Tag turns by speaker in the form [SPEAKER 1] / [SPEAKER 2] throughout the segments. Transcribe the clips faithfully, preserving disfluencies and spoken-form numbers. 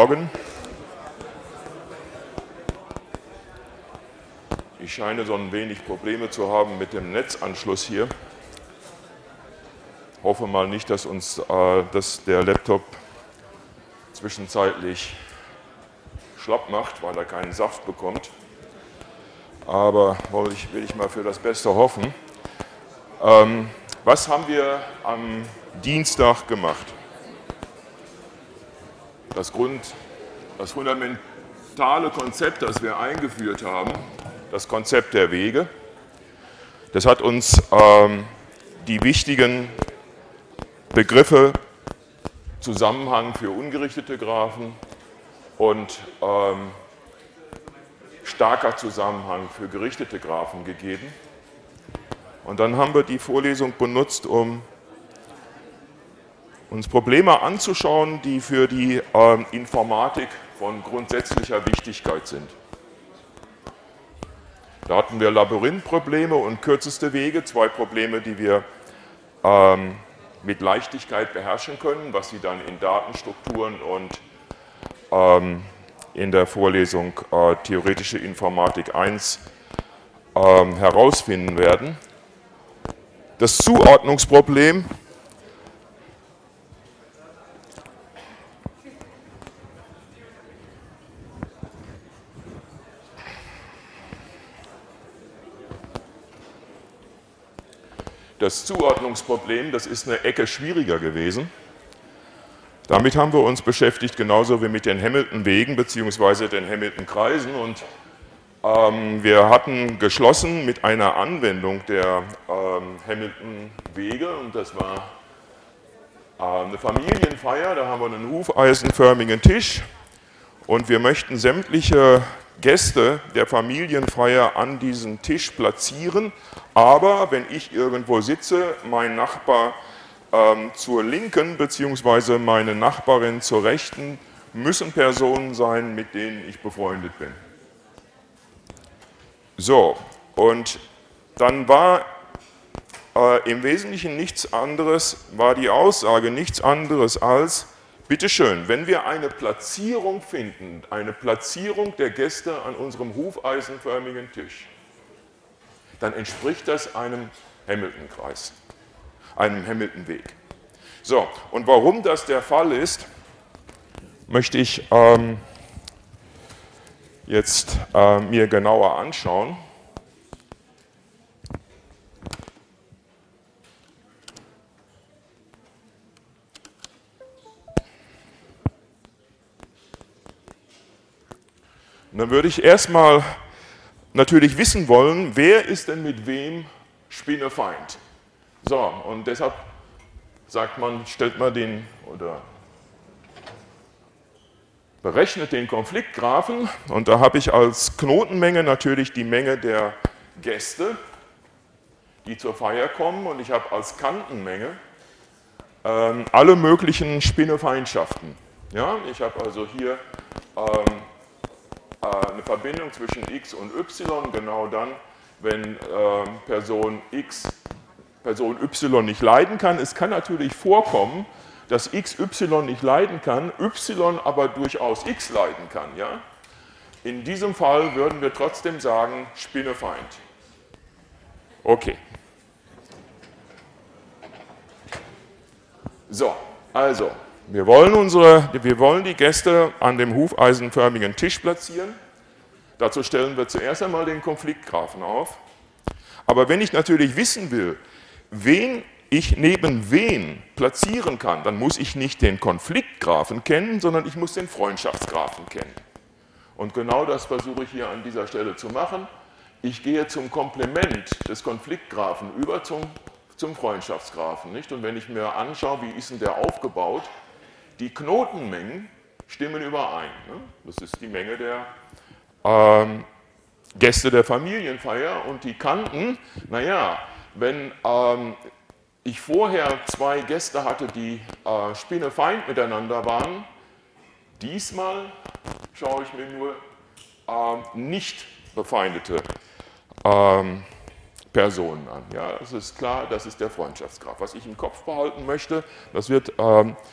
[SPEAKER 1] Morgen. Ich scheine so ein wenig Probleme zu haben mit dem Netzanschluss hier. Hoffe mal nicht, dass uns äh, dass der Laptop zwischenzeitlich schlapp macht, weil er keinen Saft bekommt. Aber will ich, will ich mal für das Beste hoffen. Ähm, was haben wir am Dienstag gemacht? Das Grund, das fundamentale Konzept, das wir eingeführt haben, das Konzept der Wege, das hat uns ähm, die wichtigen Begriffe Zusammenhang für ungerichtete Graphen und ähm, starker Zusammenhang für gerichtete Graphen gegeben. Und dann haben wir die Vorlesung benutzt, um uns Probleme anzuschauen, die für die ähm, Informatik von grundsätzlicher Wichtigkeit sind. Da hatten wir Labyrinthprobleme und kürzeste Wege, zwei Probleme, die wir ähm, mit Leichtigkeit beherrschen können, was Sie dann in Datenstrukturen und ähm, in der Vorlesung äh, Theoretische Informatik eins ähm, herausfinden werden. Das Zuordnungsproblem Das Zuordnungsproblem, das ist eine Ecke schwieriger gewesen. Damit haben wir uns beschäftigt, genauso wie mit den Hamilton-Wegen bzw. den Hamilton-Kreisen. Und ähm, wir hatten geschlossen mit einer Anwendung der ähm, Hamilton-Wege. Und das war äh, eine Familienfeier, da haben wir einen hufeisenförmigen Tisch. Und wir möchten sämtliche Gäste der Familienfeier an diesen Tisch platzieren, aber wenn ich irgendwo sitze, mein Nachbar ähm, zur Linken bzw. meine Nachbarin zur Rechten, müssen Personen sein, mit denen ich befreundet bin. So, und dann war äh, im Wesentlichen nichts anderes, war die Aussage nichts anderes als: Bitteschön, wenn wir eine Platzierung finden, eine Platzierung der Gäste an unserem hufeisenförmigen Tisch, dann entspricht das einem Hamilton-Kreis, einem Hamilton-Weg. So, und warum das der Fall ist, möchte ich ähm, jetzt äh, mir genauer anschauen. Und dann würde ich erstmal natürlich wissen wollen, wer ist denn mit wem Spinnefeind? So, und deshalb sagt man, stellt man den oder berechnet den Konfliktgraphen, und da habe ich als Knotenmenge natürlich die Menge der Gäste, die zur Feier kommen, und ich habe als Kantenmenge ähm, alle möglichen Spinnefeindschaften. Ja, ich habe also hier ähm, eine Verbindung zwischen x und y, genau dann, wenn äh, Person x Person y nicht leiden kann. Es kann natürlich vorkommen, dass x y nicht leiden kann, y aber durchaus x leiden kann. Ja? In diesem Fall würden wir trotzdem sagen, Spinnefeind. Okay. So, also. Wir wollen, unsere, wir wollen die Gäste an dem hufeisenförmigen Tisch platzieren. Dazu stellen wir zuerst einmal den Konfliktgraphen auf. Aber wenn ich natürlich wissen will, wen ich neben wen platzieren kann, dann muss ich nicht den Konfliktgraphen kennen, sondern ich muss den Freundschaftsgraphen kennen. Und genau das versuche ich hier an dieser Stelle zu machen. Ich gehe zum Komplement des Konfliktgraphen über zum, zum Freundschaftsgraphen. Nicht? Und wenn ich mir anschaue, wie ist denn der aufgebaut, die Knotenmengen stimmen überein. Das ist die Menge der ähm, Gäste der Familienfeier, und die Kanten, naja, wenn ähm, ich vorher zwei Gäste hatte, die äh, Spinnefeind miteinander waren, diesmal schaue ich mir nur äh, nicht befeindete ähm, Personen an. Ja, das ist klar, das ist der Freundschaftsgraph. Was ich im Kopf behalten möchte, das wird ähm,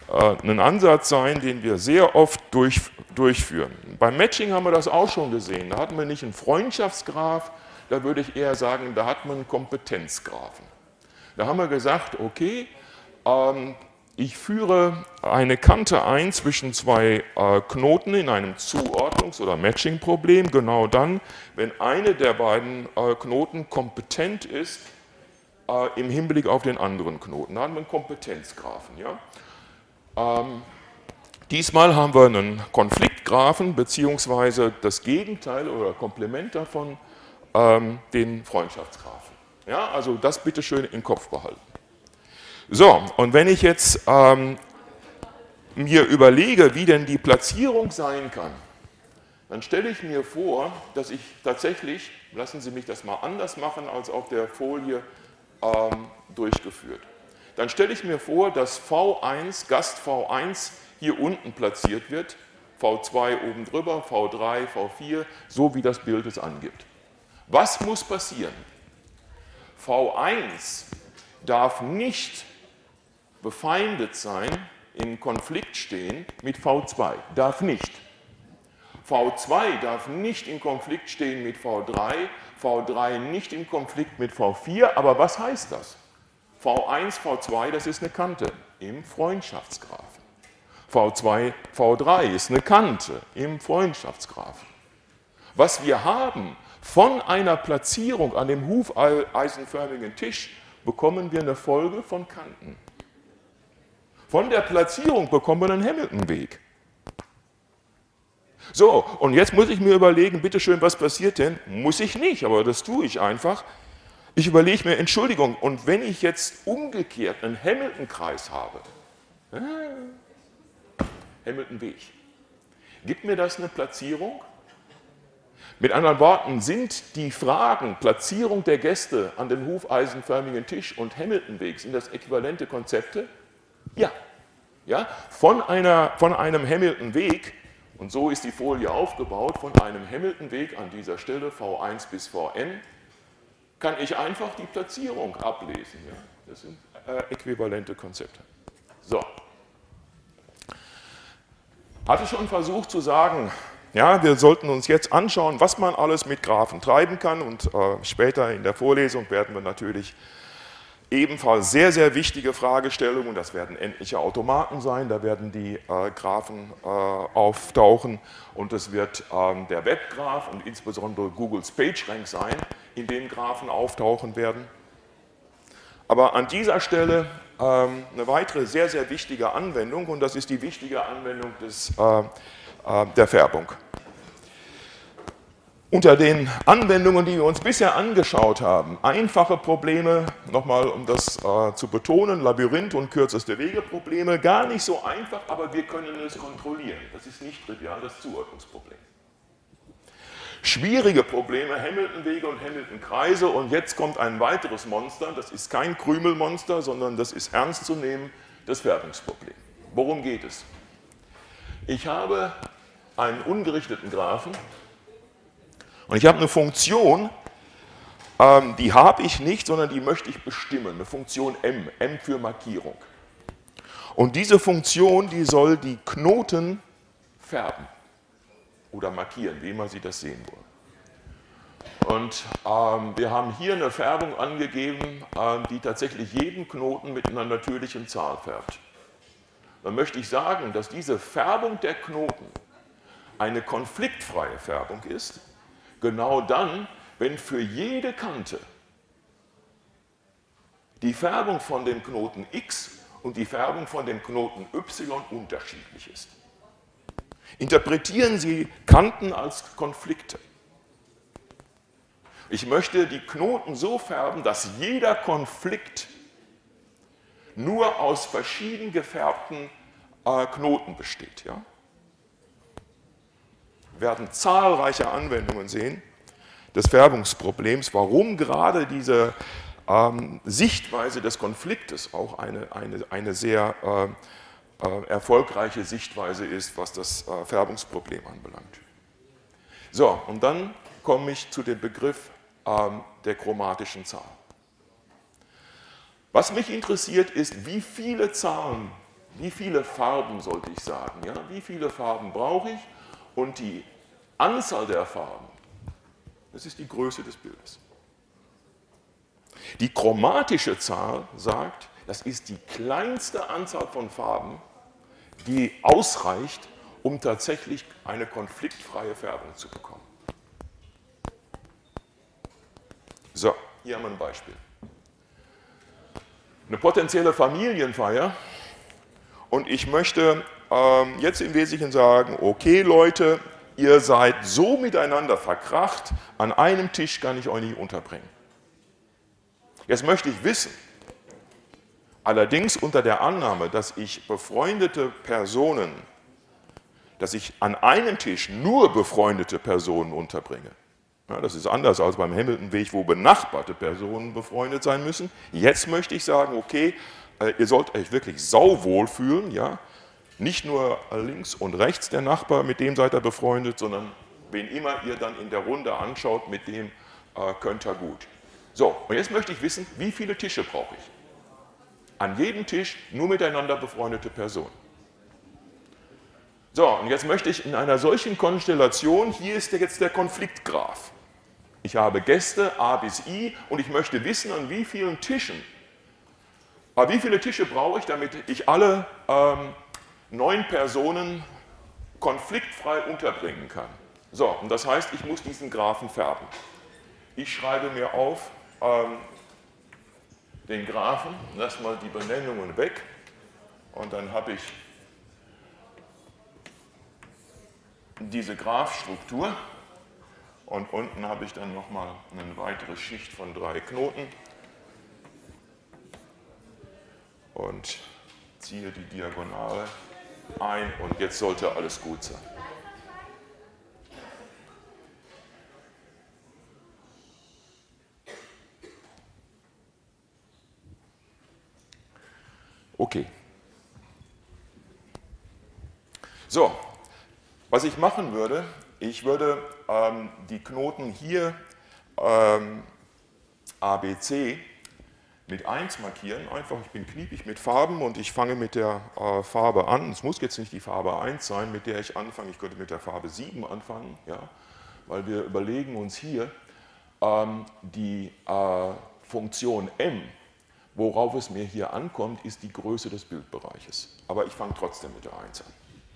[SPEAKER 1] äh, ein Ansatz sein, den wir sehr oft durch, durchführen. Beim Matching haben wir das auch schon gesehen. Da hatten wir nicht einen Freundschaftsgraph, da würde ich eher sagen, da hat man einen Kompetenzgraphen. Da haben wir gesagt, okay, ähm, ich führe eine Kante ein zwischen zwei äh, Knoten in einem Zuordnungs- oder Matching-Problem, genau dann, wenn eine der beiden äh, Knoten kompetent ist äh, im Hinblick auf den anderen Knoten. Da haben wir einen Kompetenzgraphen. Ja? Ähm, diesmal haben wir einen Konfliktgraphen, beziehungsweise das Gegenteil oder Komplement davon, ähm, den Freundschaftsgraphen. Ja? Also das bitte schön im Kopf behalten. So, und wenn ich jetzt ähm, mir überlege, wie denn die Platzierung sein kann, dann stelle ich mir vor, dass ich tatsächlich, lassen Sie mich das mal anders machen als auf der Folie ähm, durchgeführt, dann stelle ich mir vor, dass V eins, Gast V eins hier unten platziert wird, V zwei oben drüber, V drei, V vier, so wie das Bild es angibt. Was muss passieren? V eins darf nicht befeindet sein, in Konflikt stehen mit V zwei. Darf nicht. V zwei darf nicht in Konflikt stehen mit V drei, V drei nicht in Konflikt mit V vier, aber was heißt das? V eins, V zwei, das ist eine Kante im Freundschaftsgraphen. V zwei, V drei ist eine Kante im Freundschaftsgraphen. Was wir haben, von einer Platzierung an dem hufeisenförmigen Tisch bekommen wir eine Folge von Kanten. Von der Platzierung bekommen wir einen Hamilton-Weg. So, und jetzt muss ich mir überlegen, bitteschön, was passiert denn? Muss ich nicht, aber das tue ich einfach. Ich überlege mir, Entschuldigung, und wenn ich jetzt umgekehrt einen Hamilton-Kreis habe, äh, Hamilton-Weg, gibt mir das eine Platzierung? Mit anderen Worten, sind die Fragen Platzierung der Gäste an dem hufeisenförmigen Tisch und Hamilton-Weg, sind das äquivalente Konzepte? Ja. Ja, von, einer, von einem Hamilton-Weg, und so ist die Folie aufgebaut, von einem Hamilton-Weg an dieser Stelle, V eins bis Vn, kann ich einfach die Platzierung ablesen. Ja? Das sind äh, äquivalente Konzepte. So. Hatte schon versucht zu sagen, ja, wir sollten uns jetzt anschauen, was man alles mit Graphen treiben kann, und äh, später in der Vorlesung werden wir natürlich ebenfalls sehr, sehr wichtige Fragestellungen, das werden endliche Automaten sein, da werden die äh, Graphen äh, auftauchen, und es wird ähm, der Webgraph und insbesondere Googles PageRank sein, in dem Graphen auftauchen werden. Aber an dieser Stelle ähm, eine weitere sehr, sehr wichtige Anwendung, und das ist die wichtige Anwendung des, äh, äh, der Färbung. Unter den Anwendungen, die wir uns bisher angeschaut haben, einfache Probleme, nochmal um das äh, zu betonen, Labyrinth und kürzeste Wege Probleme, gar nicht so einfach, aber wir können es kontrollieren. Das ist nicht trivial, das Zuordnungsproblem. Schwierige Probleme, Hamilton-Wege und Hamilton-Kreise, und jetzt kommt ein weiteres Monster, das ist kein Krümelmonster, sondern das ist ernst zu nehmen, das Färbungsproblem. Worum geht es? Ich habe einen ungerichteten Graphen, und ich habe eine Funktion, ähm, die habe ich nicht, sondern die möchte ich bestimmen, eine Funktion m, m für Markierung. Und diese Funktion, die soll die Knoten färben oder markieren, wie immer Sie das sehen wollen. Und ähm, wir haben hier eine Färbung angegeben, ähm, die tatsächlich jeden Knoten mit einer natürlichen Zahl färbt. Dann möchte ich sagen, dass diese Färbung der Knoten eine konfliktfreie Färbung ist, genau dann, wenn für jede Kante die Färbung von dem Knoten x und die Färbung von dem Knoten y unterschiedlich ist. Interpretieren Sie Kanten als Konflikte. Ich möchte die Knoten so färben, dass jeder Konflikt nur aus verschieden gefärbten äh, Knoten besteht. Ja? Wir werden zahlreiche Anwendungen sehen des Färbungsproblems, warum gerade diese ähm, Sichtweise des Konfliktes auch eine, eine, eine sehr äh, äh, erfolgreiche Sichtweise ist, was das äh, Färbungsproblem anbelangt. So, und dann komme ich zu dem Begriff ähm, der chromatischen Zahl. Was mich interessiert ist, wie viele Zahlen wie viele Farben sollte ich sagen, ja? Wie viele Farben brauche ich? Und die Anzahl der Farben, das ist die Größe des Bildes. Die chromatische Zahl sagt, das ist die kleinste Anzahl von Farben, die ausreicht, um tatsächlich eine konfliktfreie Färbung zu bekommen. So, hier haben wir ein Beispiel. Eine potenzielle Familienfeier und ich möchte ähm, jetzt im Wesentlichen sagen, okay Leute, ihr seid so miteinander verkracht, an einem Tisch kann ich euch nicht unterbringen. Jetzt möchte ich wissen, allerdings unter der Annahme, dass ich befreundete Personen, dass ich an einem Tisch nur befreundete Personen unterbringe. Ja, das ist anders als beim Hamilton-Weg, wo benachbarte Personen befreundet sein müssen. Jetzt möchte ich sagen, okay, ihr sollt euch wirklich sauwohl fühlen, ja? Nicht nur links und rechts der Nachbar, mit dem seid ihr befreundet, sondern wen immer ihr dann in der Runde anschaut, mit dem äh, könnt ihr gut. So, und jetzt möchte ich wissen, wie viele Tische brauche ich? An jedem Tisch nur miteinander befreundete Personen. So, und jetzt möchte ich in einer solchen Konstellation, hier ist jetzt der Konfliktgraph. Ich habe Gäste A bis I und ich möchte wissen, an wie vielen Tischen, aber wie viele Tische brauche ich, damit ich alle ähm, neun Personen konfliktfrei unterbringen kann. So, und das heißt, ich muss diesen Graphen färben. Ich schreibe mir auf ähm, den Graphen, lass mal die Benennungen weg und dann habe ich diese Graphstruktur und unten habe ich dann nochmal eine weitere Schicht von drei Knoten und ziehe die Diagonale ein und jetzt sollte alles gut sein. Okay. So, was ich machen würde, ich würde ähm, die Knoten hier ähm, A, B, C mit eins markieren, einfach, ich bin kniepig mit Farben und ich fange mit der äh, Farbe an. Es muss jetzt nicht die Farbe eins sein, mit der ich anfange, ich könnte mit der Farbe sieben anfangen, ja, weil wir überlegen uns hier ähm, die äh, Funktion m, worauf es mir hier ankommt, ist die Größe des Bildbereiches. Aber ich fange trotzdem mit der eins an.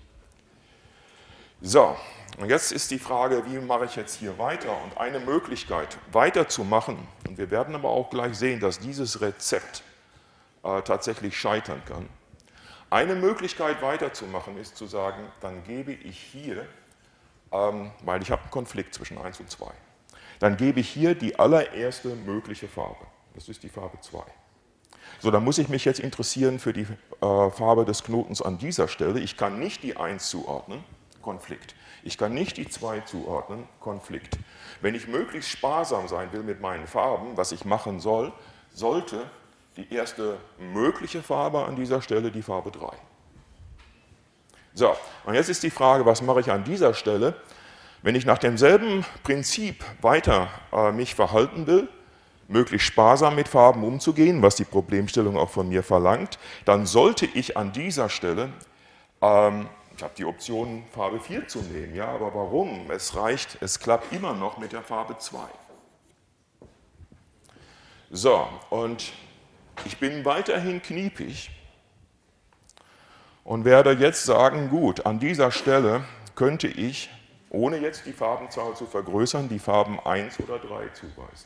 [SPEAKER 1] So, und jetzt ist die Frage, wie mache ich jetzt hier weiter? Und eine Möglichkeit weiterzumachen, und wir werden aber auch gleich sehen, dass dieses Rezept äh, tatsächlich scheitern kann. Eine Möglichkeit weiterzumachen ist zu sagen, dann gebe ich hier, ähm, weil ich habe einen Konflikt zwischen eins und zwei, dann gebe ich hier die allererste mögliche Farbe. Das ist die Farbe zwei. So, dann muss ich mich jetzt interessieren für die äh, Farbe des Knotens an dieser Stelle. Ich kann nicht die eins zuordnen. Konflikt. Ich kann nicht die zwei zuordnen, Konflikt. Wenn ich möglichst sparsam sein will mit meinen Farben, was ich machen soll, sollte die erste mögliche Farbe an dieser Stelle die Farbe drei. So, und jetzt ist die Frage, was mache ich an dieser Stelle? Wenn ich nach demselben Prinzip weiter äh, mich verhalten will, möglichst sparsam mit Farben umzugehen, was die Problemstellung auch von mir verlangt, dann sollte ich an dieser Stelle ähm, ich habe die Option, Farbe vier zu nehmen, ja, aber warum? Es reicht, es klappt immer noch mit der Farbe zwei. So, und ich bin weiterhin kniepig und werde jetzt sagen, gut, an dieser Stelle könnte ich, ohne jetzt die Farbenzahl zu vergrößern, die Farben eins oder drei zuweisen.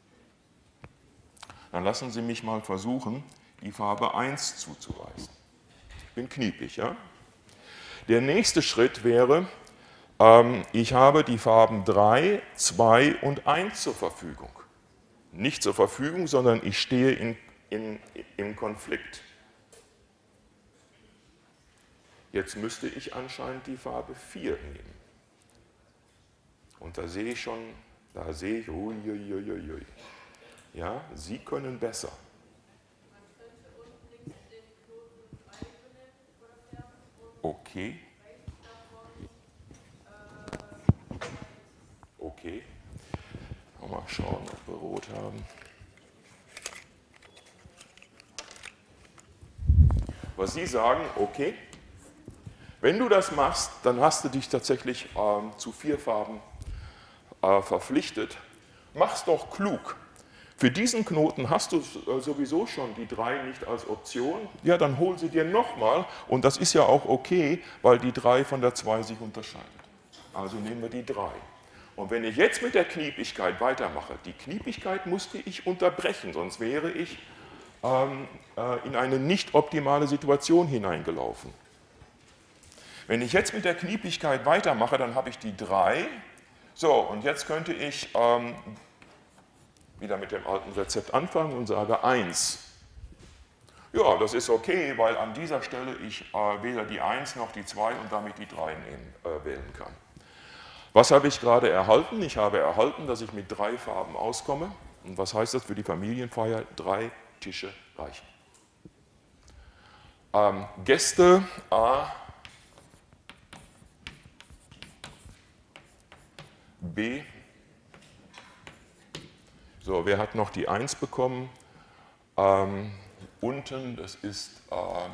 [SPEAKER 1] Dann lassen Sie mich mal versuchen, die Farbe eins zuzuweisen. Ich bin kniepig, ja? Der nächste Schritt wäre, ähm, ich habe die Farben drei, zwei und eins zur Verfügung. Nicht zur Verfügung, sondern ich stehe in, in, im Konflikt. Jetzt müsste ich anscheinend die Farbe vier nehmen. Und da sehe ich schon, da sehe ich, uiuiuiui. Ja, Sie können besser. Okay. Okay. Mal schauen, ob wir rot haben. Was Sie sagen, okay, wenn du das machst, dann hast du dich tatsächlich ähm, zu vier Farben äh, verpflichtet. Mach's doch klug. Für diesen Knoten hast du äh, sowieso schon die drei nicht als Option. Ja, dann hol sie dir nochmal und das ist ja auch okay, weil die drei von der zwei sich unterscheidet. Also nehmen wir die drei. Und wenn ich jetzt mit der Kniepigkeit weitermache, die Kniepigkeit musste ich unterbrechen, sonst wäre ich ähm, äh, in eine nicht optimale Situation hineingelaufen. Wenn ich jetzt mit der Kniepigkeit weitermache, dann habe ich die drei. So, und jetzt könnte ich ähm, wieder mit dem alten Rezept anfangen und sage eins. Ja, das ist okay, weil an dieser Stelle ich äh, weder die eins noch die zwei und damit die drei nehmen, äh, wählen kann. Was habe ich gerade erhalten? Ich habe erhalten, dass ich mit drei Farben auskomme. Und was heißt das für die Familienfeier? Drei Tische reichen. Ähm, Gäste A, B. So, wer hat noch die eins bekommen? Ähm, unten, das ist ähm,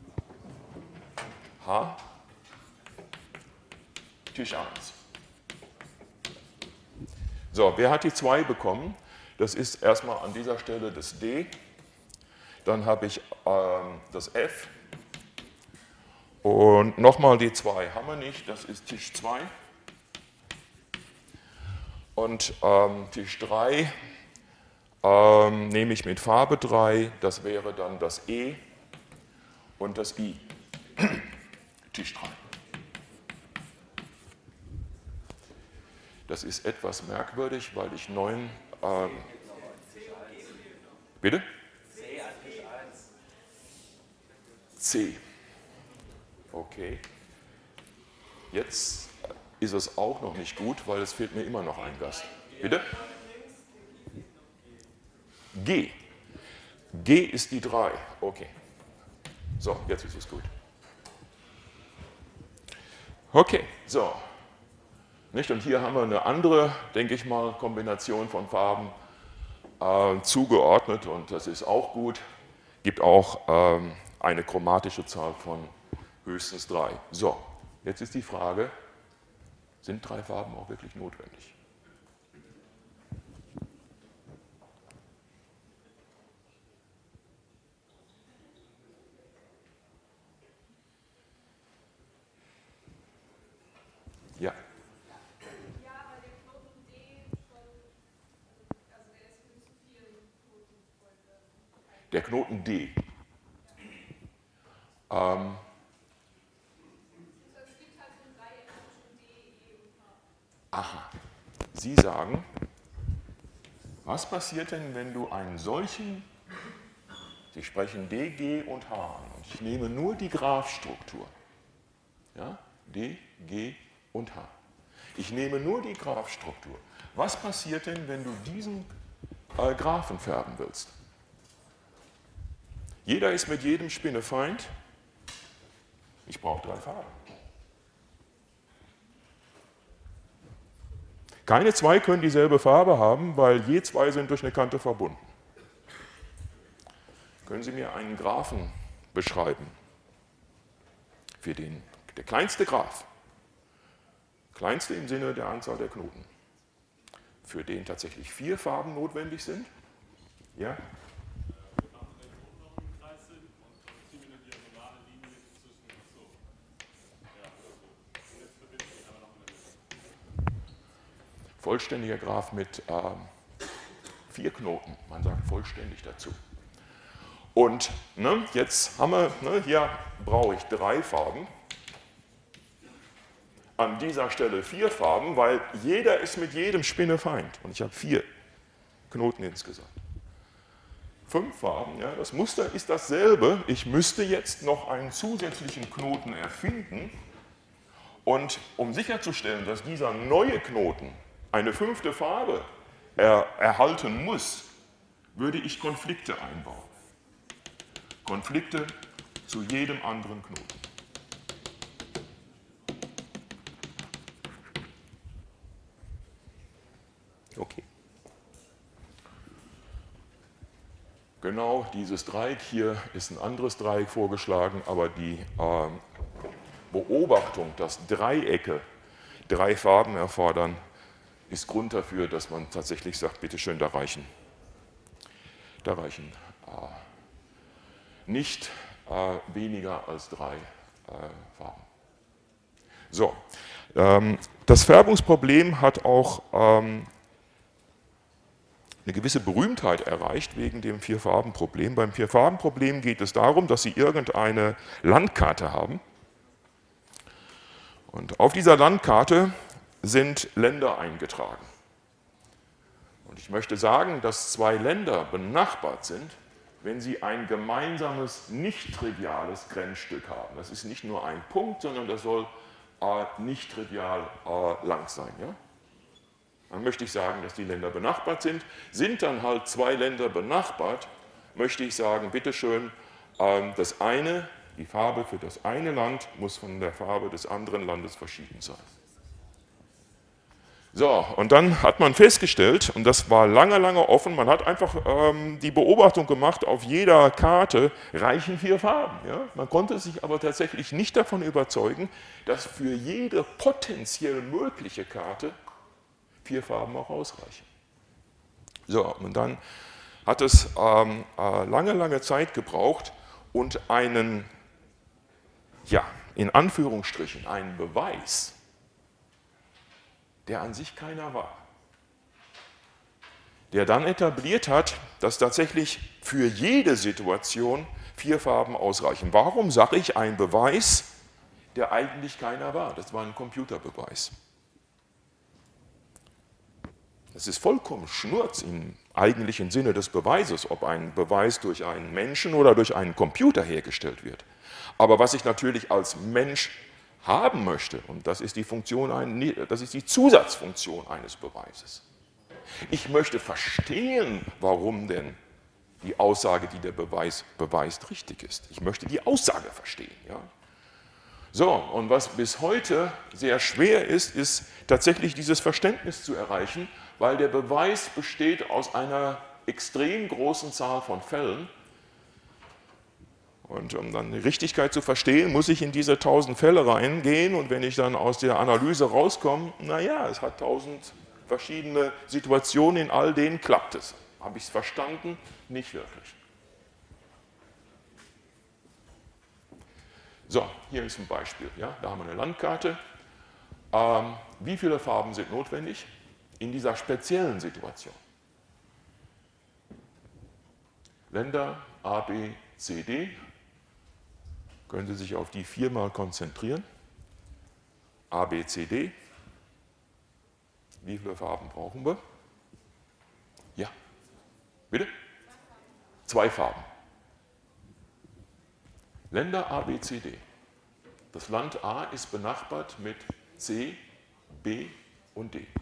[SPEAKER 1] H, Tisch eins. So, wer hat die zwei bekommen? Das ist erstmal an dieser Stelle das D. Dann habe ich ähm, das F. Und nochmal die zwei haben wir nicht, das ist Tisch zwei. Und ähm, Tisch drei ähm, nehme ich mit Farbe drei, das wäre dann das E und das I. Tisch drei. Das ist etwas merkwürdig, weil ich neun. Ähm, bitte? C. Okay. Jetzt ist es auch noch nicht gut, weil es fehlt mir immer noch ein Gast. Bitte? G. G ist die drei. Okay. So, jetzt ist es gut. Okay, so. Nicht? Und hier haben wir eine andere, denke ich mal, Kombination von Farben äh, zugeordnet und das ist auch gut. Gibt auch ähm, eine chromatische Zahl von höchstens drei. So, jetzt ist die Frage, sind drei Farben auch wirklich notwendig? Ja.
[SPEAKER 2] Ja, aber der Knoten D von, also der ist mit zu vielen Knoten voll.
[SPEAKER 1] Der Knoten D. Ähm,
[SPEAKER 2] Es gibt halt so ein Dreieck zwischen D, E und H.
[SPEAKER 1] aha. Sie sagen, was passiert denn, wenn du einen solchen, Sie sprechen D, G und H an, und ich nehme nur die Graphstruktur. Ja? D, G und H. Ich nehme nur die Graphstruktur. Was passiert denn, wenn du diesen äh, Graphen färben willst? Jeder ist mit jedem Spinnefeind. Ich brauche drei Farben. Keine zwei können dieselbe Farbe haben, weil je zwei sind durch eine Kante verbunden. Können Sie mir einen Graphen beschreiben? Für den, der kleinste Graph, kleinste im Sinne der Anzahl der Knoten, für den tatsächlich vier Farben notwendig sind? Ja? Vollständiger Graph mit ähm, vier Knoten, man sagt vollständig dazu. Und ne, jetzt haben wir, ne, hier brauche ich drei Farben, an dieser Stelle vier Farben, weil jeder ist mit jedem Spinnefeind und ich habe vier Knoten insgesamt. Fünf Farben, ja, das Muster ist dasselbe, ich müsste jetzt noch einen zusätzlichen Knoten erfinden und um sicherzustellen, dass dieser neue Knoten eine fünfte Farbe er, erhalten muss, würde ich Konflikte einbauen. Konflikte zu jedem anderen Knoten. Okay. genau dieses Dreieck hier ist ein anderes Dreieck vorgeschlagen, aber die äh, Beobachtung, dass Dreiecke drei Farben erfordern, ist Grund dafür, dass man tatsächlich sagt, bitteschön, da reichen, da reichen äh, nicht äh, weniger als drei äh, Farben. So, ähm, das Färbungsproblem hat auch ähm, eine gewisse Berühmtheit erreicht wegen dem Vier-Farben-Problem. Beim Vier-Farben-Problem geht es darum, dass Sie irgendeine Landkarte haben. Und auf dieser Landkarte sind Länder eingetragen. Und ich möchte sagen, dass zwei Länder benachbart sind, wenn sie ein gemeinsames, nicht triviales Grenzstück haben. Das ist nicht nur ein Punkt, sondern das soll äh, nicht trivial äh, lang sein. Ja? Dann möchte ich sagen, dass die Länder benachbart sind. Sind dann halt zwei Länder benachbart, möchte ich sagen, bitteschön, äh, das eine, die Farbe für das eine Land muss von der Farbe des anderen Landes verschieden sein. So, und dann hat man festgestellt, und das war lange, lange offen, man hat einfach ähm, die Beobachtung gemacht, auf jeder Karte reichen vier Farben. Ja? Man konnte sich aber tatsächlich nicht davon überzeugen, dass für jede potenziell mögliche Karte vier Farben auch ausreichen. So, und dann hat es ähm, äh, lange, lange Zeit gebraucht und einen, ja, in Anführungsstrichen, einen Beweis, der an sich keiner war, der dann etabliert hat, dass tatsächlich für jede Situation vier Farben ausreichen. Warum sage ich ein Beweis, der eigentlich keiner war? Das war ein Computerbeweis. Das ist vollkommen Schnurz im eigentlichen Sinne des Beweises, ob ein Beweis durch einen Menschen oder durch einen Computer hergestellt wird. Aber was ich natürlich als Mensch haben möchte, und das ist die Funktion, das ist die Zusatzfunktion eines Beweises. Ich möchte verstehen, warum denn die Aussage, die der Beweis beweist, richtig ist. Ich möchte die Aussage verstehen. Ja? So, und was bis heute sehr schwer ist, ist tatsächlich dieses Verständnis zu erreichen, weil der Beweis besteht aus einer extrem großen Zahl von Fällen. Und um dann die Richtigkeit zu verstehen, muss ich in diese tausend Fälle reingehen, und wenn ich dann aus der Analyse rauskomme, naja, es hat tausend verschiedene Situationen, in all denen klappt es. Habe ich es verstanden? Nicht wirklich. So, hier ist ein Beispiel. Ja? Da haben wir eine Landkarte. Ähm, wie viele Farben sind notwendig in dieser speziellen Situation? Länder A, B, C, D. Können Sie sich auf die viermal konzentrieren. A, B, C, D. Wie viele Farben brauchen wir? Ja. Bitte? Zwei Farben. Länder A, B, C, D. Das Land A ist benachbart mit C, B und D.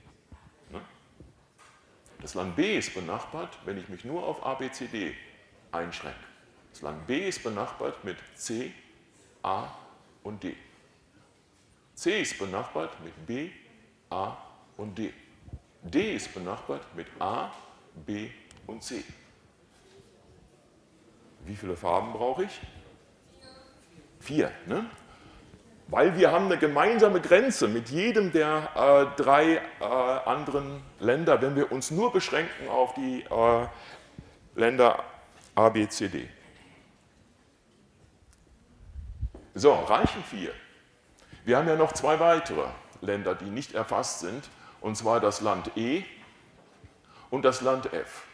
[SPEAKER 1] Das Land B ist benachbart, wenn ich mich nur auf A, B, C, D einschränke. Das Land B ist benachbart mit C, A und D. C ist benachbart mit B, A und D. D ist benachbart mit A, B und C. Wie viele Farben brauche ich? Vier. Ne? Weil wir haben eine gemeinsame Grenze mit jedem der äh, drei äh, anderen Länder, wenn wir uns nur beschränken auf die äh, Länder A, B, C, D. So, reichen vier. Wir haben ja noch zwei weitere Länder, die nicht erfasst sind, und zwar das Land E und das Land F.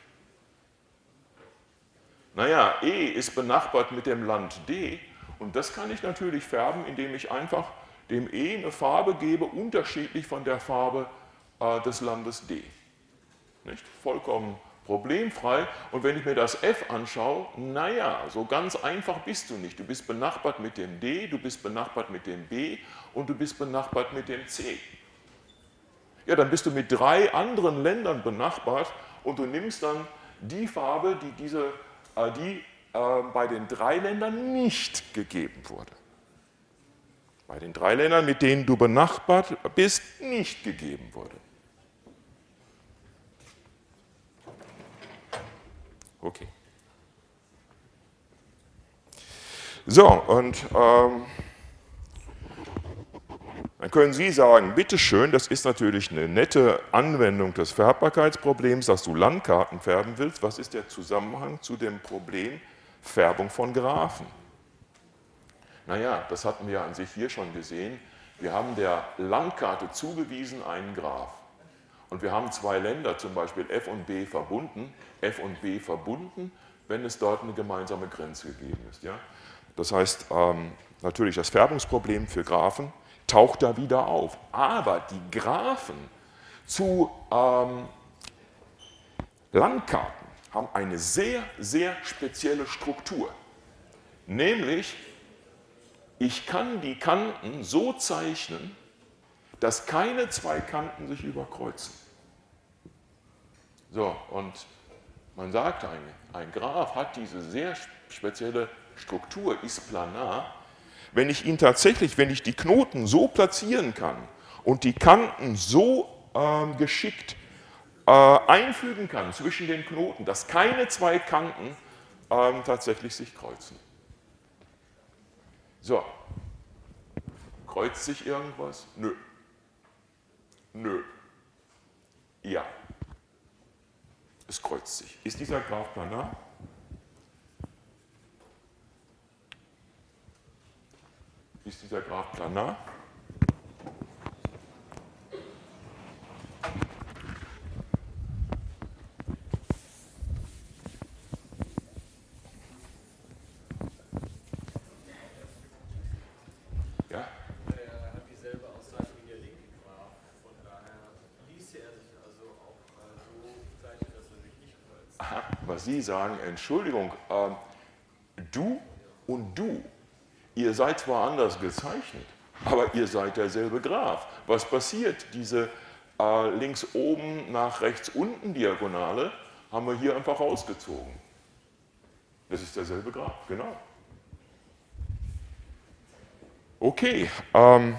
[SPEAKER 1] Naja, E ist benachbart mit dem Land D, und das kann ich natürlich färben, indem ich einfach dem E eine Farbe gebe, unterschiedlich von der Farbe äh, des Landes D. Nicht? Vollkommen problemfrei. Und wenn ich mir das F anschaue, naja, so ganz einfach bist du nicht. Du bist benachbart mit dem D, du bist benachbart mit dem B und du bist benachbart mit dem C. Ja, dann bist du mit drei anderen Ländern benachbart, und du nimmst dann die Farbe, die, diese, äh, die äh, bei den drei Ländern nicht gegeben wurde. Bei den drei Ländern, mit denen du benachbart bist, nicht gegeben wurde. Okay. So, und ähm, dann können Sie sagen, bitteschön, das ist natürlich eine nette Anwendung des Färbbarkeitsproblems, dass du Landkarten färben willst. Was ist der Zusammenhang zu dem Problem Färbung von Graphen? Naja, das hatten wir an sich hier schon gesehen. Wir haben der Landkarte zugewiesen einen Graph. Und wir haben zwei Länder, zum Beispiel F und B, verbunden. F und B verbunden, wenn es dort eine gemeinsame Grenze gegeben ist. Ja? Das heißt, ähm, natürlich das Färbungsproblem für Graphen taucht da wieder auf. Aber die Graphen zu ähm, Landkarten haben eine sehr, sehr spezielle Struktur. Nämlich, ich kann die Kanten so zeichnen, dass keine zwei Kanten sich überkreuzen. So, und man sagt, ein, ein Graph hat diese sehr spezielle Struktur, ist planar. Wenn ich ihn tatsächlich, wenn ich die Knoten so platzieren kann und die Kanten so ähm, geschickt äh, einfügen kann zwischen den Knoten, dass keine zwei Kanten ähm, tatsächlich sich kreuzen. So, kreuzt sich irgendwas? Nö. Nö. Ja. Es kreuzt sich. Ist dieser Graph planar? Ist dieser Graph planar? Ja?
[SPEAKER 3] Er hat dieselbe Auszeichnung wie der linke Graph. Von daher ließe er sich also auch so zeichnen, dass er sich nicht kreuzt.
[SPEAKER 1] Aha, was Sie sagen, Entschuldigung, ähm, du und du, ihr seid zwar anders gezeichnet, aber ihr seid derselbe Graph. Was passiert? Diese äh, links oben nach rechts unten Diagonale haben wir hier einfach rausgezogen. Das ist derselbe Graph, genau. Okay, ähm,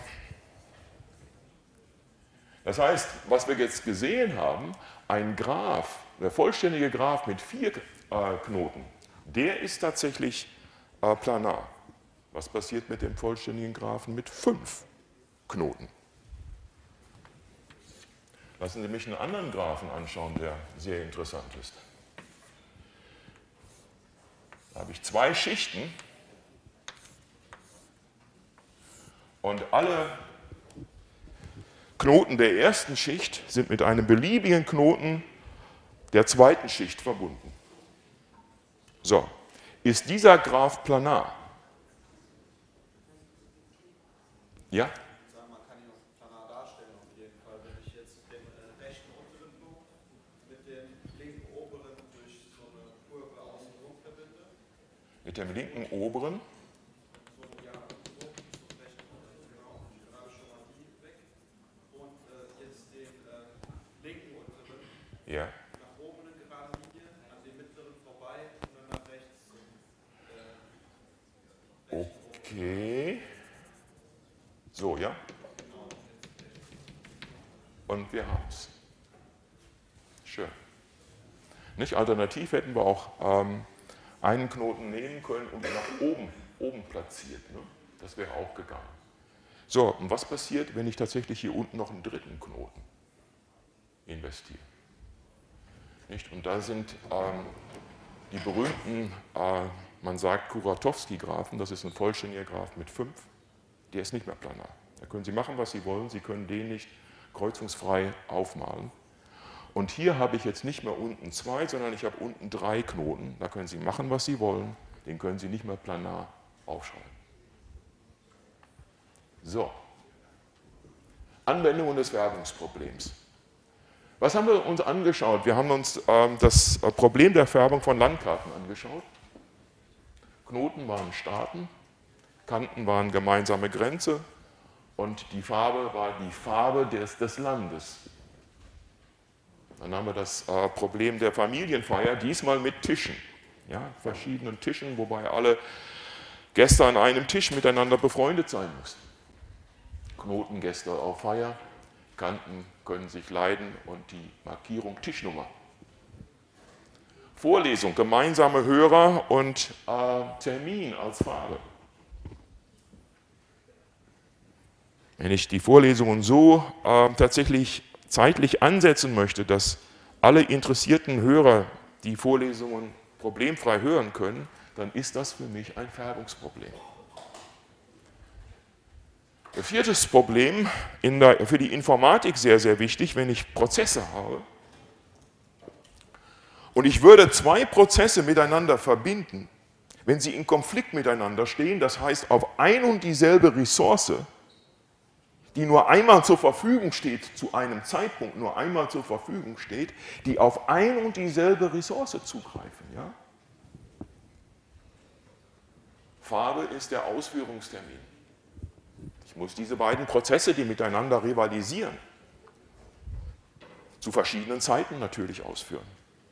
[SPEAKER 1] das heißt, was wir jetzt gesehen haben, ein Graph, der vollständige Graph mit vier äh, Knoten, der ist tatsächlich äh, planar. Was passiert mit dem vollständigen Graphen mit fünf Knoten? Lassen Sie mich einen anderen Graphen anschauen, der sehr interessant ist. Da habe ich zwei Schichten und alle Knoten der ersten Schicht sind mit einem beliebigen Knoten der zweiten Schicht verbunden. So, ist dieser Graph planar? Ja?
[SPEAKER 3] Man kann ihn auch planar darstellen auf jeden Fall. Wenn ich jetzt den äh, rechten unteren Knoten mit dem linken oberen durch so eine Kurve außenrum verbinde.
[SPEAKER 1] Mit dem linken oberen?
[SPEAKER 3] So, ja, so, zum rechten unteren, genau. Ich gerade schon mal die weg. Und äh, jetzt den äh, linken unteren
[SPEAKER 1] Ja.
[SPEAKER 3] nach oben eine gerade Linie, an dem mittleren vorbei und dann nach rechts zum äh, rechten
[SPEAKER 1] Okay. So, ja? Und wir haben es. Schön. Nicht? Alternativ hätten wir auch ähm, einen Knoten nehmen können und nach oben, oben platziert. Ne? Das wäre auch gegangen. So, und was passiert, wenn ich tatsächlich hier unten noch einen dritten Knoten investiere? Nicht? Und da sind ähm, die berühmten, äh, man sagt Kuratowski-Graphen, das ist ein vollständiger Graph mit fünf. Der ist nicht mehr planar. Da können Sie machen, was Sie wollen, Sie können den nicht kreuzungsfrei aufmalen. Und hier habe ich jetzt nicht mehr unten zwei, sondern ich habe unten drei Knoten. Da können Sie machen, was Sie wollen, den können Sie nicht mehr planar aufschreiben. So, Anwendungen des Färbungsproblems. Was haben wir uns angeschaut? Wir haben uns ähm, das Problem der Färbung von Landkarten angeschaut. Knoten waren Staaten. Kanten waren gemeinsame Grenze und die Farbe war die Farbe des, des Landes. Dann haben wir das äh, Problem der Familienfeier, diesmal mit Tischen, ja, verschiedenen Tischen, wobei alle Gäste an einem Tisch miteinander befreundet sein mussten. Knotengäste auf Feier, Kanten können sich leiden und die Markierung Tischnummer. Vorlesung, gemeinsame Hörer und äh, Termin als Farbe. wenn ich die Vorlesungen so äh, tatsächlich zeitlich ansetzen möchte, dass alle interessierten Hörer die Vorlesungen problemfrei hören können, dann ist das für mich ein Färbungsproblem. Ein viertes Problem, in der, für die Informatik sehr, sehr wichtig, wenn ich Prozesse habe und ich würde zwei Prozesse miteinander verbinden, wenn sie in Konflikt miteinander stehen, das heißt auf ein und dieselbe Ressource, die nur einmal zur Verfügung steht, zu einem Zeitpunkt nur einmal zur Verfügung steht, die auf ein und dieselbe Ressource zugreifen. Ja? Farbe ist der Ausführungstermin. Ich muss diese beiden Prozesse, die miteinander rivalisieren, zu verschiedenen Zeiten natürlich ausführen.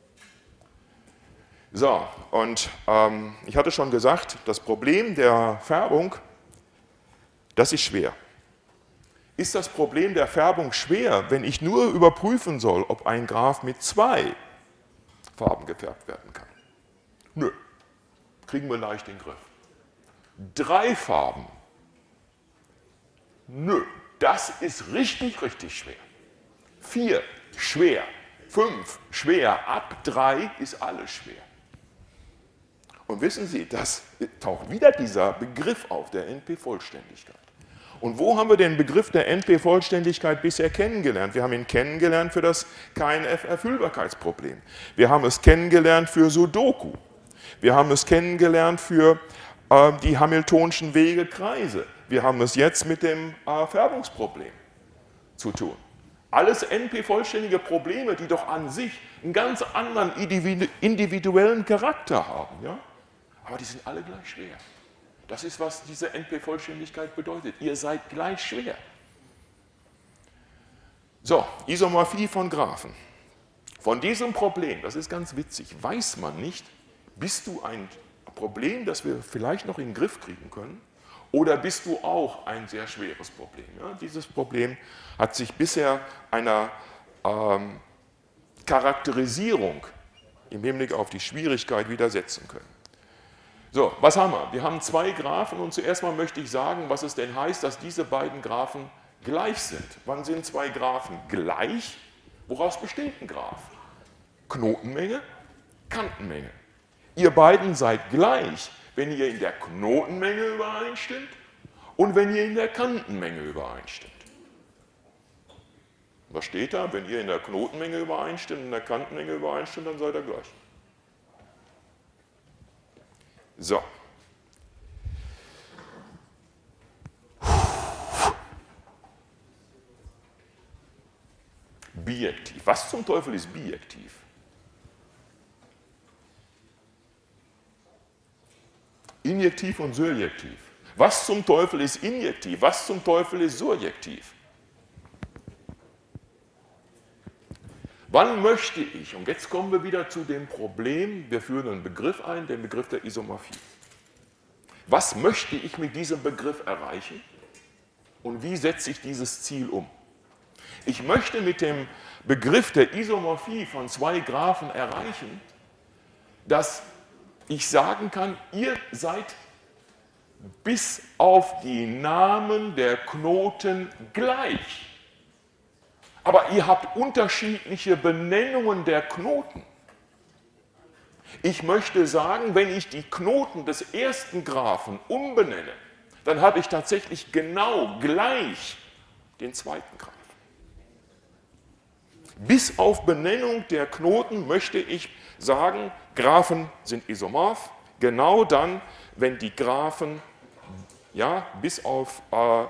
[SPEAKER 1] So, und ähm, ich hatte schon gesagt, das Problem der Färbung, das ist schwer. Ist das Problem der Färbung schwer, wenn ich nur überprüfen soll, ob ein Graph mit zwei Farben gefärbt werden kann? Nö, kriegen wir leicht in den Griff. Drei Farben? Nö, das ist richtig, richtig schwer. Vier, schwer. Fünf, schwer. Ab drei ist alles schwer. Und wissen Sie, das taucht wieder dieser Begriff auf, der N P-Vollständigkeit. Und wo haben wir den Begriff der N P-Vollständigkeit bisher kennengelernt? Wir haben ihn kennengelernt für das K N F-Erfüllbarkeitsproblem. Wir haben es kennengelernt für Sudoku. Wir haben es kennengelernt für äh, die Hamiltonschen Wege, Kreise. Wir haben es jetzt mit dem äh, Färbungsproblem zu tun. Alles N P-vollständige Probleme, die doch an sich einen ganz anderen individuellen Charakter haben. Ja? Aber die sind alle gleich schwer. Das ist, was diese N P-Vollständigkeit bedeutet. Ihr seid gleich schwer. So, Isomorphie von Graphen. Von diesem Problem, das ist ganz witzig, weiß man nicht, bist du ein Problem, das wir vielleicht noch in den Griff kriegen können, oder bist du auch ein sehr schweres Problem? Ja, dieses Problem hat sich bisher einer ähm, Charakterisierung im Hinblick auf die Schwierigkeit widersetzen können. So, was haben wir? Wir haben zwei Graphen und zuerst mal möchte ich sagen, was es denn heißt, dass diese beiden Graphen gleich sind. Wann sind zwei Graphen gleich? Woraus besteht ein Graph? Knotenmenge, Kantenmenge. Ihr beiden seid gleich, wenn ihr in der Knotenmenge übereinstimmt und wenn ihr in der Kantenmenge übereinstimmt. Was steht da? Wenn ihr in der Knotenmenge übereinstimmt und in der Kantenmenge übereinstimmt, dann seid ihr gleich. So. Bijektiv. Was zum Teufel ist bijektiv? Injektiv und surjektiv. Was zum Teufel ist injektiv? Was zum Teufel ist surjektiv? Wann möchte ich, und jetzt kommen wir wieder zu dem Problem, wir führen einen Begriff ein, den Begriff der Isomorphie. Was möchte ich mit diesem Begriff erreichen und wie setze ich dieses Ziel um? Ich möchte mit dem Begriff der Isomorphie von zwei Graphen erreichen, dass ich sagen kann, ihr seid bis auf die Namen der Knoten gleich. Aber ihr habt unterschiedliche Benennungen der Knoten. Ich möchte sagen, wenn ich die Knoten des ersten Graphen umbenenne, dann habe ich tatsächlich genau gleich den zweiten Graphen. Bis auf Benennung der Knoten möchte ich sagen, Graphen sind isomorph, genau dann, wenn die Graphen ja, bis auf äh,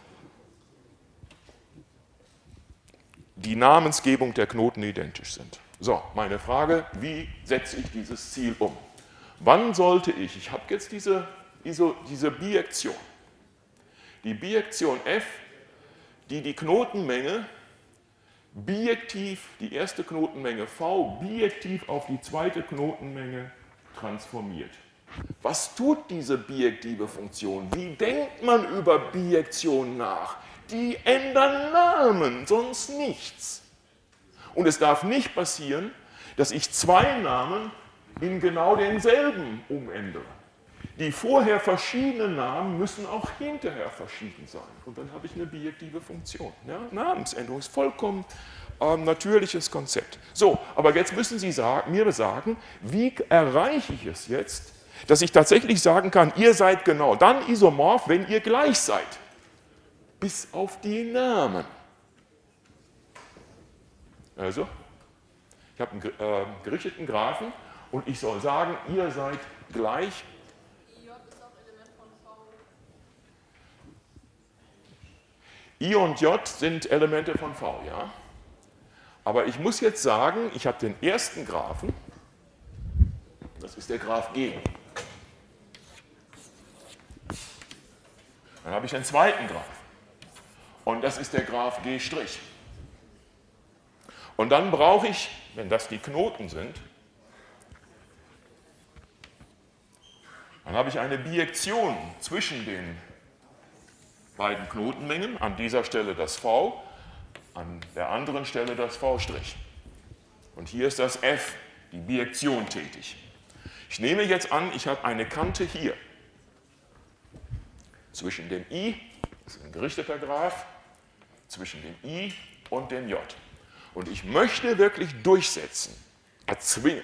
[SPEAKER 1] die Namensgebung der Knoten identisch sind. So, meine Frage, wie setze ich dieses Ziel um? Wann sollte ich, ich habe jetzt diese, diese, diese Bijektion, die Bijektion f, die die Knotenmenge bijektiv, die erste Knotenmenge v, bijektiv auf die zweite Knotenmenge transformiert. Was tut diese bijektive Funktion? Wie denkt man über Bijektion nach? Die ändern Namen, sonst nichts. Und es darf nicht passieren, dass ich zwei Namen in genau denselben umändere. Die vorher verschiedenen Namen müssen auch hinterher verschieden sein. Und dann habe ich eine bijektive Funktion. Ja? Namensänderung ist vollkommen ähm, natürliches Konzept. So, aber jetzt müssen Sie sagen, mir sagen, wie erreiche ich es jetzt, dass ich tatsächlich sagen kann, ihr seid genau dann isomorph, wenn ihr gleich seid. Bis auf die Namen. Also, ich habe einen äh, gerichteten Graphen und ich soll sagen, ihr seid gleich.
[SPEAKER 2] I J ist auch Element von V.
[SPEAKER 1] I und J sind Elemente von V, ja. Aber ich muss jetzt sagen, ich habe den ersten Graphen, das ist der Graph G. Dann habe ich den zweiten Graph. Und das ist der Graph G'. Und dann brauche ich, wenn das die Knoten sind, dann habe ich eine Bijektion zwischen den beiden Knotenmengen, an dieser Stelle das V, an der anderen Stelle das V'. Und hier ist das F, die Bijektion tätig. Ich nehme jetzt an, ich habe eine Kante hier zwischen dem I, das ist ein gerichteter Graph, zwischen dem I und dem J. Und ich möchte wirklich durchsetzen, erzwingen,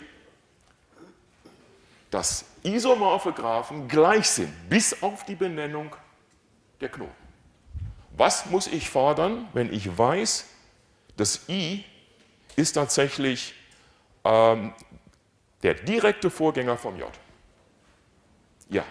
[SPEAKER 1] dass isomorphe Graphen gleich sind, bis auf die Benennung der Knoten. Was muss ich fordern, wenn ich weiß, das I ist tatsächlich ähm, der direkte Vorgänger vom J? Ja.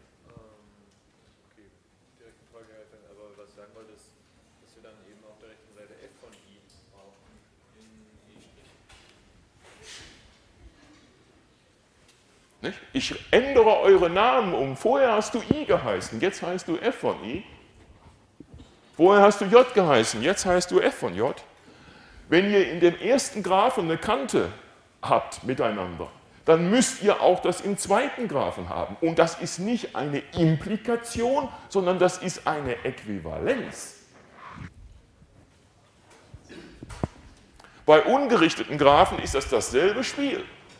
[SPEAKER 1] Nicht? Ich ändere eure Namen um. Vorher hast du I geheißen, jetzt heißt du F von I. Vorher hast du J geheißen, jetzt heißt du F von J. Wenn ihr in dem ersten Graphen eine Kante habt miteinander, dann müsst ihr auch das im zweiten Graphen haben. Und das ist nicht eine Implikation, sondern das ist eine Äquivalenz. Bei ungerichteten Graphen ist das dasselbe Spiel.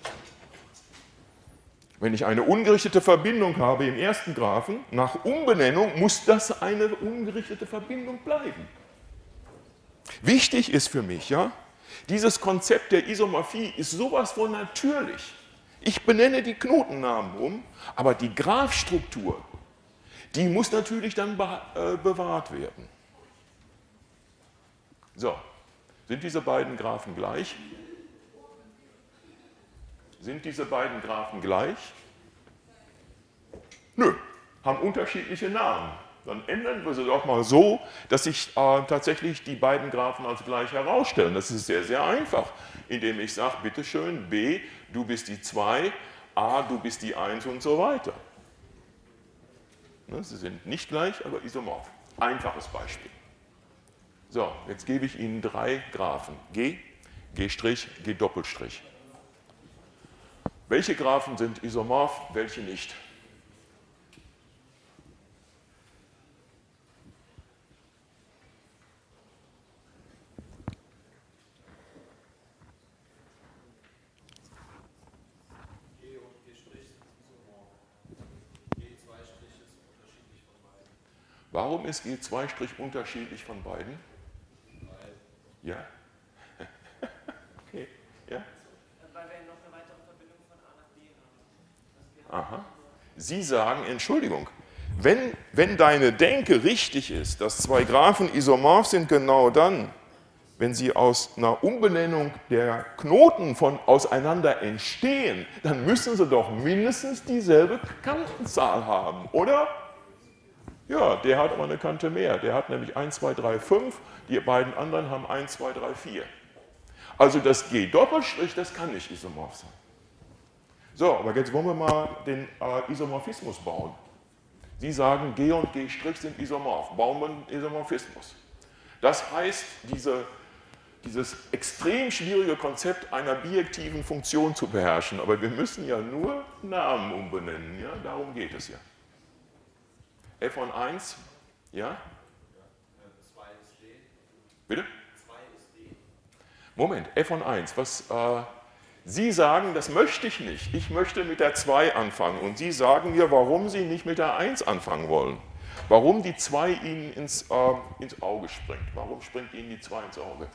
[SPEAKER 1] Wenn ich eine ungerichtete Verbindung habe im ersten Graphen, nach Umbenennung muss das eine ungerichtete Verbindung bleiben. Wichtig ist für mich, ja, dieses Konzept der Isomorphie ist sowas von natürlich. Ich benenne die Knotennamen um, aber die Graphstruktur, die muss natürlich dann be äh, bewahrt werden. So, sind diese beiden Graphen gleich? Sind diese beiden Graphen gleich? Nö, haben unterschiedliche Namen. Dann ändern wir sie doch mal so, dass sich äh, tatsächlich die beiden Graphen als gleich herausstellen. Das ist sehr, sehr einfach, indem ich sage, bitteschön, B, du bist die zwei, A, du bist die eins und so weiter. Ne, sie sind nicht gleich, aber isomorph. Einfaches Beispiel. So, jetzt gebe ich Ihnen drei Graphen. G, G', G Doppelstrich. Welche Graphen sind isomorph, welche nicht?
[SPEAKER 3] G und G' sind isomorph. G zwei' ist unterschiedlich von beiden.
[SPEAKER 1] Warum ist G zwei' unterschiedlich von beiden?
[SPEAKER 3] Weil
[SPEAKER 1] Ja? Okay, ja?
[SPEAKER 4] Weil wir noch eine weitere Verbindung von A nach B haben.
[SPEAKER 1] Aha. Sie sagen, Entschuldigung, wenn, wenn deine Denke richtig ist, dass zwei Graphen isomorph sind, genau dann, wenn sie aus einer Umbenennung der Knoten von auseinander entstehen, dann müssen sie doch mindestens dieselbe Kantenzahl haben, oder? Ja, der hat aber eine Kante mehr. Der hat nämlich eins, zwei, drei, fünf, die beiden anderen haben eins, zwei, drei, vier. Also das G Doppelstrich, das kann nicht isomorph sein. So, aber jetzt wollen wir mal den äh, Isomorphismus bauen. Sie sagen, G und G' sind isomorph. Bauen wir einen Isomorphismus. Das heißt, diese, dieses extrem schwierige Konzept einer bijektiven Funktion zu beherrschen, aber wir müssen ja nur Namen umbenennen, ja? Darum geht es ja. F von eins, ja?
[SPEAKER 3] zwei ist D.
[SPEAKER 1] Bitte?
[SPEAKER 3] zwei ist D.
[SPEAKER 1] Moment, F von eins, was, äh, Sie sagen, das möchte ich nicht. Ich möchte mit der zwei anfangen. Und Sie sagen mir, warum Sie nicht mit der eins anfangen wollen. Warum die zwei Ihnen ins, äh, ins Auge springt. Warum springt Ihnen die zwei ins Auge?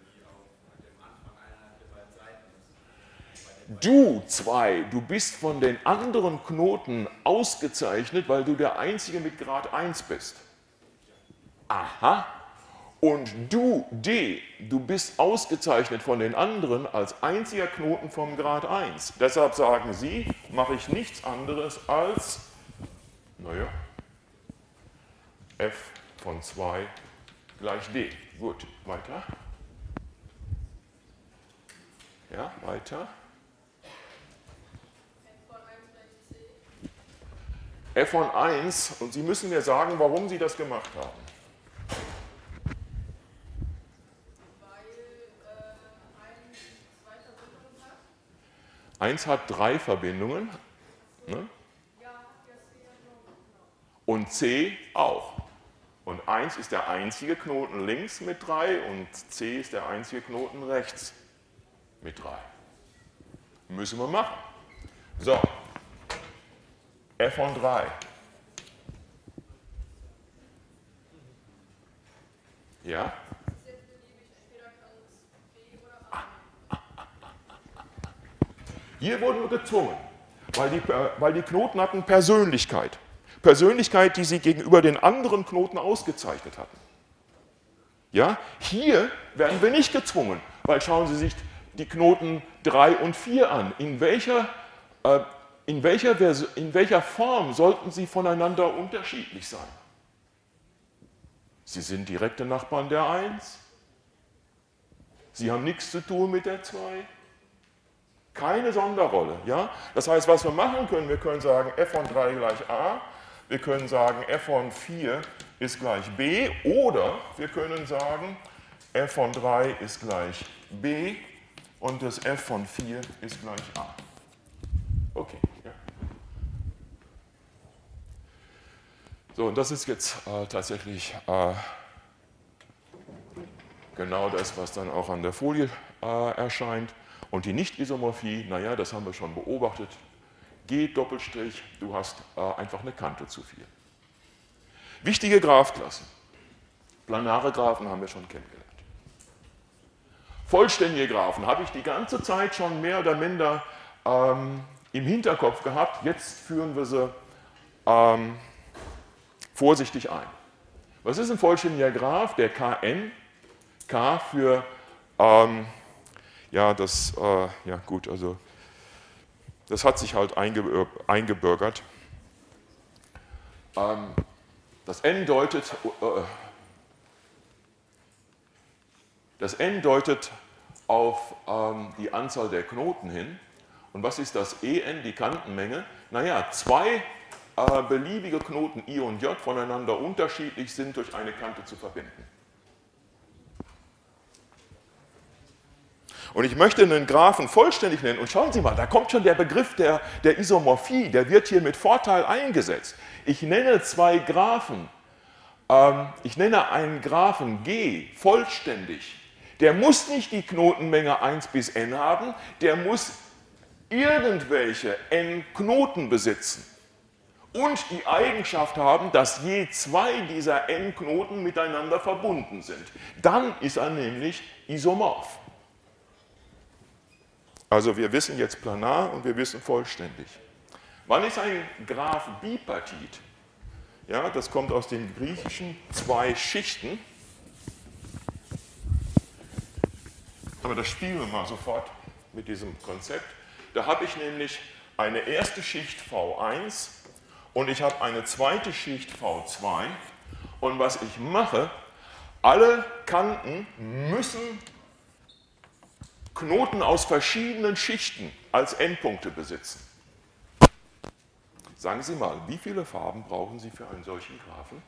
[SPEAKER 1] Du zwei, du bist von den anderen Knoten ausgezeichnet, weil du der Einzige mit Grad eins bist. Aha. Und du, D, du bist ausgezeichnet von den anderen als einziger Knoten vom Grad eins. Deshalb sagen Sie, mache ich nichts anderes als, naja, f von zwei gleich D. Gut, weiter. Ja, weiter. f von eins, und Sie müssen mir sagen, warum Sie das gemacht haben. eins hat drei Verbindungen, ne? Und C auch. Und eins ist der einzige Knoten links mit drei und C ist der einzige Knoten rechts mit drei. Müssen wir machen. So, f von drei. Ja? Hier wurden wir gezwungen, weil die, weil die Knoten hatten Persönlichkeit. Persönlichkeit, die sie gegenüber den anderen Knoten ausgezeichnet hatten. Ja? Hier werden wir nicht gezwungen, weil schauen Sie sich die Knoten drei und vier an. In welcher, äh, in welcher, Vers- in welcher Form sollten sie voneinander unterschiedlich sein? Sie sind direkte Nachbarn der eins. Sie haben nichts zu tun mit der zwei. Keine Sonderrolle. Ja? Das heißt, was wir machen können, wir können sagen, f von drei gleich a, wir können sagen, f von vier ist gleich b, oder wir können sagen, f von drei ist gleich b und das f von vier ist gleich a. Okay. Ja. So, und das ist jetzt äh, tatsächlich äh, genau das, was dann auch an der Folie äh, erscheint. Und die Nicht-Isomorphie, naja, das haben wir schon beobachtet. G Doppelstrich, du hast äh, einfach eine Kante zu viel. Wichtige Graphklassen. Planare Graphen haben wir schon kennengelernt. Vollständige Graphen habe ich die ganze Zeit schon mehr oder minder ähm, im Hinterkopf gehabt. Jetzt führen wir sie ähm, vorsichtig ein. Was ist ein vollständiger Graph? Der K N. K für ähm, Ja, das, äh, ja gut, also das hat sich halt einge, eingebürgert. Ähm, das N deutet, äh, das N deutet auf ähm, die Anzahl der Knoten hin. Und was ist das E N, die Kantenmenge? Naja, zwei äh, beliebige Knoten I und J voneinander unterschiedlich sind durch eine Kante zu verbinden. Und ich möchte einen Graphen vollständig nennen. Und schauen Sie mal, da kommt schon der Begriff der, der Isomorphie, der wird hier mit Vorteil eingesetzt. Ich nenne zwei Graphen, ähm, ich nenne einen Graphen G vollständig. Der muss nicht die Knotenmenge eins bis n haben, der muss irgendwelche n Knoten besitzen. Und die Eigenschaft haben, dass je zwei dieser n Knoten miteinander verbunden sind. Dann ist er nämlich isomorph. Also wir wissen jetzt planar und wir wissen vollständig. Wann ist ein Graph bipartit? Ja, das kommt aus dem Griechischen, zwei Schichten. Aber das spielen wir mal sofort mit diesem Konzept. Da habe ich nämlich eine erste Schicht V eins und ich habe eine zweite Schicht V zwei. Und was ich mache, alle Kanten müssen Knoten aus verschiedenen Schichten als Endpunkte besitzen. Sagen Sie mal, wie viele Farben brauchen Sie für einen solchen Graphen?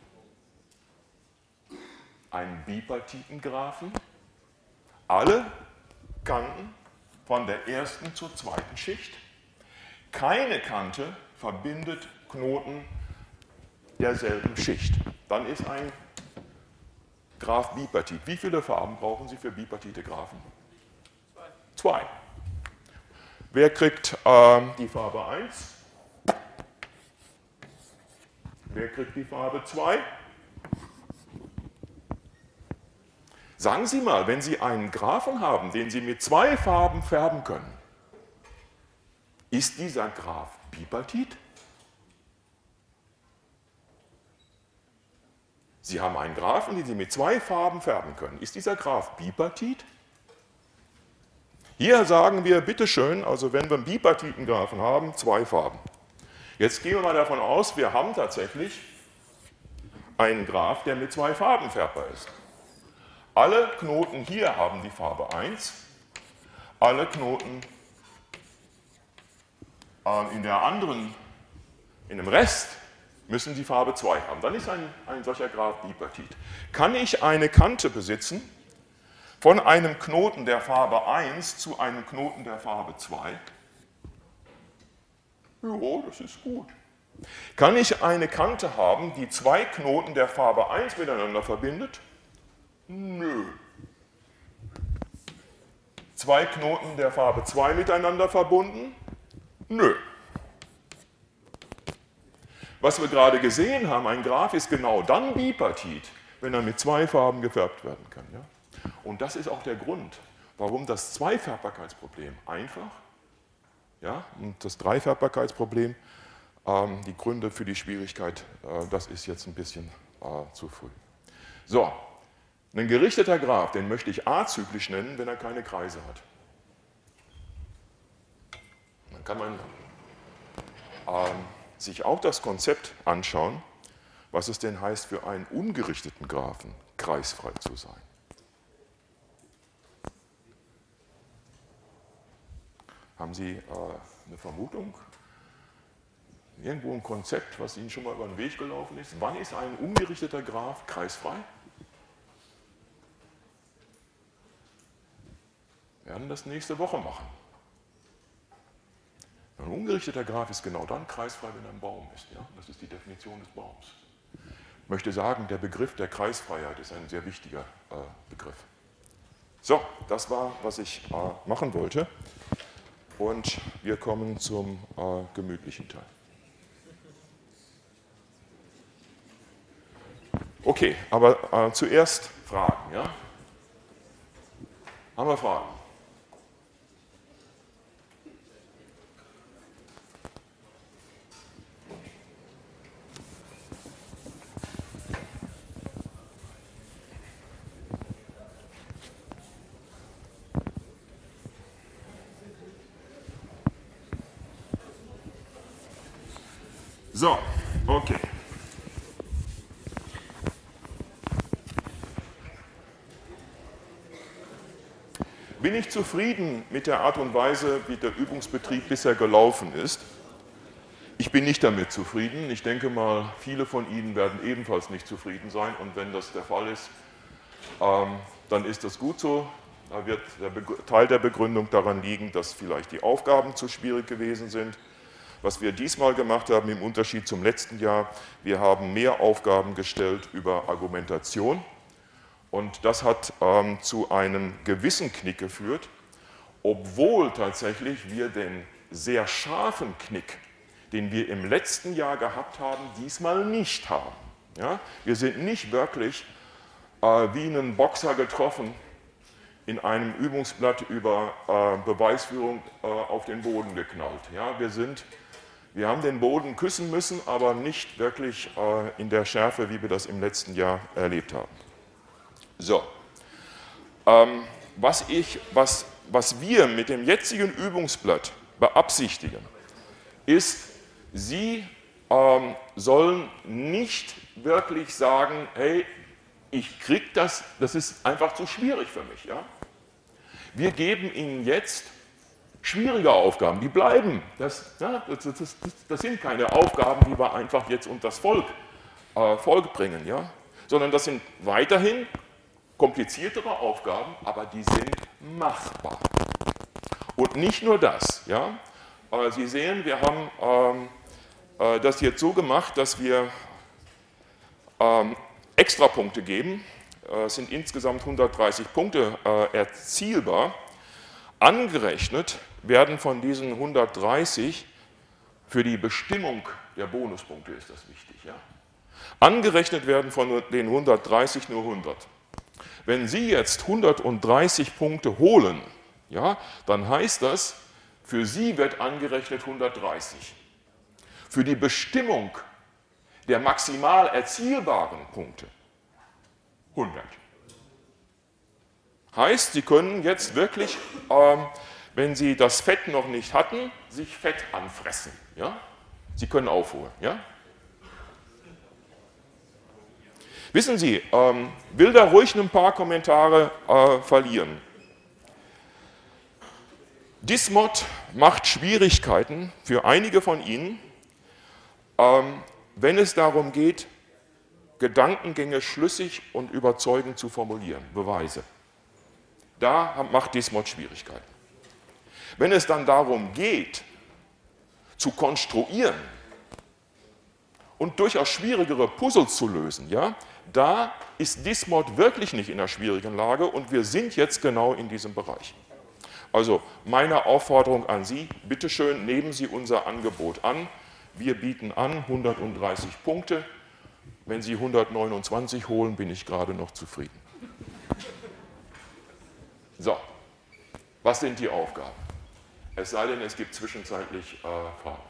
[SPEAKER 1] Einen bipartiten Graphen? Alle Kanten von der ersten zur zweiten Schicht. Keine Kante verbindet Knoten derselben Schicht. Dann ist ein Graph bipartit. Wie viele Farben brauchen Sie für bipartite Graphen? Zwei. Wer kriegt äh, die Farbe eins? Wer kriegt die Farbe zwei? Sagen Sie mal, wenn Sie einen Graphen haben, den Sie mit zwei Farben färben können, ist dieser Graph bipartit? Sie haben einen Graphen, den Sie mit zwei Farben färben können. Ist dieser Graph bipartit? Hier sagen wir, bitteschön, also wenn wir einen bipartiten Graphen haben, zwei Farben. Jetzt gehen wir mal davon aus, wir haben tatsächlich einen Graph, der mit zwei Farben färbbar ist. Alle Knoten hier haben die Farbe eins, alle Knoten äh, in der anderen, in dem Rest müssen die Farbe zwei haben. Dann ist ein, ein solcher Graph bipartit. Kann ich eine Kante besitzen von einem Knoten der Farbe eins zu einem Knoten der Farbe zwei? Ja, das ist gut. Kann ich eine Kante haben, die zwei Knoten der Farbe eins miteinander verbindet? Nö. Zwei Knoten der Farbe zwei miteinander verbunden? Nö. Was wir gerade gesehen haben, ein Graph ist genau dann bipartit, wenn er mit zwei Farben gefärbt werden kann. Ja? Und das ist auch der Grund, warum das Zweifärbbarkeitsproblem einfach, ja, und das Dreifärbbarkeitsproblem, ähm, die Gründe für die Schwierigkeit, äh, das ist jetzt ein bisschen äh, zu früh. So. Ein gerichteter Graph, den möchte ich azyklisch nennen, wenn er keine Kreise hat. Dann kann man ähm, sich auch das Konzept anschauen, was es denn heißt, für einen ungerichteten Graphen kreisfrei zu sein. Haben Sie äh, eine Vermutung? Irgendwo ein Konzept, was Ihnen schon mal über den Weg gelaufen ist? Wann ist ein ungerichteter Graph kreisfrei? Wir werden das nächste Woche machen. Ein ungerichteter Graph ist genau dann kreisfrei, wenn er ein Baum ist. Ja? Das ist die Definition des Baums. Ich möchte sagen, der Begriff der Kreisfreiheit ist ein sehr wichtiger äh, Begriff. So, das war, was ich äh, machen wollte. Und wir kommen zum äh, gemütlichen Teil. Okay, aber äh, zuerst Fragen. Ja? Haben wir Fragen? So, okay. Bin ich zufrieden mit der Art und Weise, wie der Übungsbetrieb bisher gelaufen ist? Ich bin nicht damit zufrieden. Ich denke mal, viele von Ihnen werden ebenfalls nicht zufrieden sein. Und wenn das der Fall ist, ähm, dann ist das gut so. Da wird der Teil der Begründung daran liegen, dass vielleicht die Aufgaben zu schwierig gewesen sind. Was wir diesmal gemacht haben im Unterschied zum letzten Jahr, wir haben mehr Aufgaben gestellt über Argumentation und das hat ähm, zu einem gewissen Knick geführt, obwohl tatsächlich wir den sehr scharfen Knick, den wir im letzten Jahr gehabt haben, diesmal nicht haben. Ja? Wir sind nicht wirklich äh, wie einen Boxer getroffen in einem Übungsblatt über äh, Beweisführung äh, auf den Boden geknallt. Ja? Wir sind Wir haben den Boden küssen müssen, aber nicht wirklich äh, in der Schärfe, wie wir das im letzten Jahr erlebt haben. So, ähm, was, ich, was, was wir mit dem jetzigen Übungsblatt beabsichtigen, ist, Sie ähm, sollen nicht wirklich sagen, hey, ich krieg das, das ist einfach zu schwierig für mich. Ja? Wir geben Ihnen jetzt schwierige Aufgaben, die bleiben. Das, ja, das, das, das, das sind keine Aufgaben, die wir einfach jetzt unter das Volk, äh, Volk bringen, ja? Sondern das sind weiterhin kompliziertere Aufgaben, aber die sind machbar. Und nicht nur das. Ja? Äh, Sie sehen, wir haben ähm, äh, das jetzt so gemacht, dass wir ähm, Extrapunkte geben. Es äh, sind insgesamt hundertdreißig Punkte äh, erzielbar. Angerechnet werden von diesen hundertdreißig für die Bestimmung der Bonuspunkte, ist das wichtig, ja. Angerechnet werden von den hundertdreißig nur hundert. Wenn Sie jetzt hundertdreißig Punkte holen, ja, dann heißt das, für Sie wird angerechnet hundertdreißig. Für die Bestimmung der maximal erzielbaren Punkte hundert. Heißt, Sie können jetzt wirklich, ähm, wenn Sie das Fett noch nicht hatten, sich Fett anfressen. Ja? Sie können aufholen. Ja? Wissen Sie, ähm, will da ruhig ein paar Kommentare äh, verlieren. Dismod macht Schwierigkeiten für einige von Ihnen, ähm, wenn es darum geht, Gedankengänge schlüssig und überzeugend zu formulieren, Beweise. Da macht Dismod Schwierigkeiten. Wenn es dann darum geht, zu konstruieren und durchaus schwierigere Puzzles zu lösen, ja, da ist Dismod wirklich nicht in einer schwierigen Lage und wir sind jetzt genau in diesem Bereich. Also meine Aufforderung an Sie, bitteschön, nehmen Sie unser Angebot an. Wir bieten an hundertdreißig Punkte. Wenn Sie hundertneunundzwanzig holen, bin ich gerade noch zufrieden. So, was sind die Aufgaben? Es sei denn, es gibt zwischenzeitlich äh, Fragen.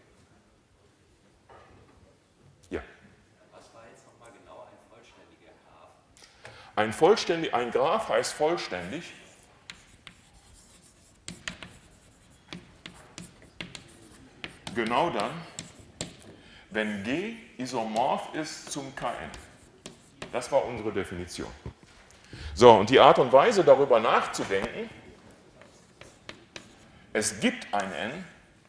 [SPEAKER 1] Ja.
[SPEAKER 5] Was war jetzt nochmal genau ein vollständiger Graph?
[SPEAKER 1] Ein, vollständig, ein Graph heißt vollständig. Genau dann, wenn G isomorph ist zum K N. Das war unsere Definition. So, und die Art und Weise, darüber nachzudenken, es gibt ein N,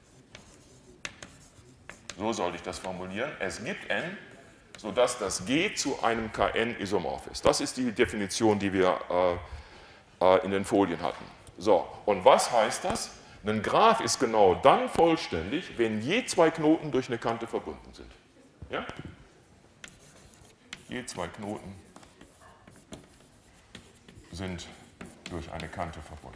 [SPEAKER 1] so sollte ich das formulieren, es gibt N, sodass das G zu einem K N isomorph ist. Das ist die Definition, die wir äh, äh, in den Folien hatten. So, und was heißt das? Ein Graph ist genau dann vollständig, wenn je zwei Knoten durch eine Kante verbunden sind. Ja? Je zwei Knoten sind durch eine Kante verbunden.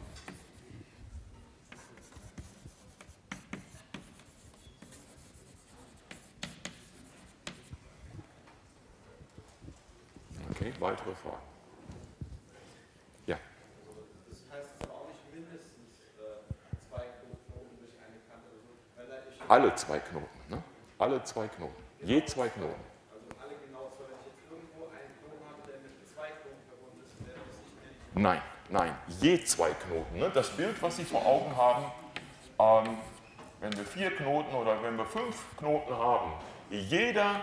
[SPEAKER 1] Okay, weitere Fragen? Ja.
[SPEAKER 3] Das heißt es auch nicht mindestens äh, zwei Knoten durch eine Kante. Weil da ich
[SPEAKER 1] Alle zwei Knoten, ne? Alle zwei Knoten. Je zwei Knoten.
[SPEAKER 3] Also alle genau, so wenn ich jetzt irgendwo einen Knoten habe, der mit zwei Knoten verbunden ist, wäre das nicht mehr die.
[SPEAKER 1] Nein, nein, je zwei Knoten. Ne? Das Bild, was Sie vor Augen haben, ähm, wenn wir vier Knoten oder wenn wir fünf Knoten haben, jeder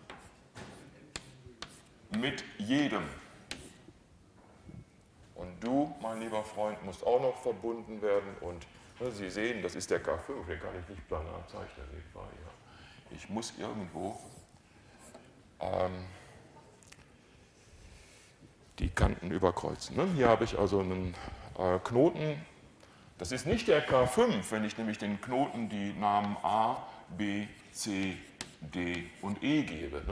[SPEAKER 1] mit jedem. Und du, mein lieber Freund, musst auch noch verbunden werden. Und ne, Sie sehen, das ist der K fünf, den kann ich nicht planar zeichnen. Ich muss irgendwo ähm, die Kanten überkreuzen. Ne? Hier habe ich also einen äh, Knoten. Das ist nicht der K fünf, wenn ich nämlich den Knoten die Namen A, B, C, D und E gebe. Ne?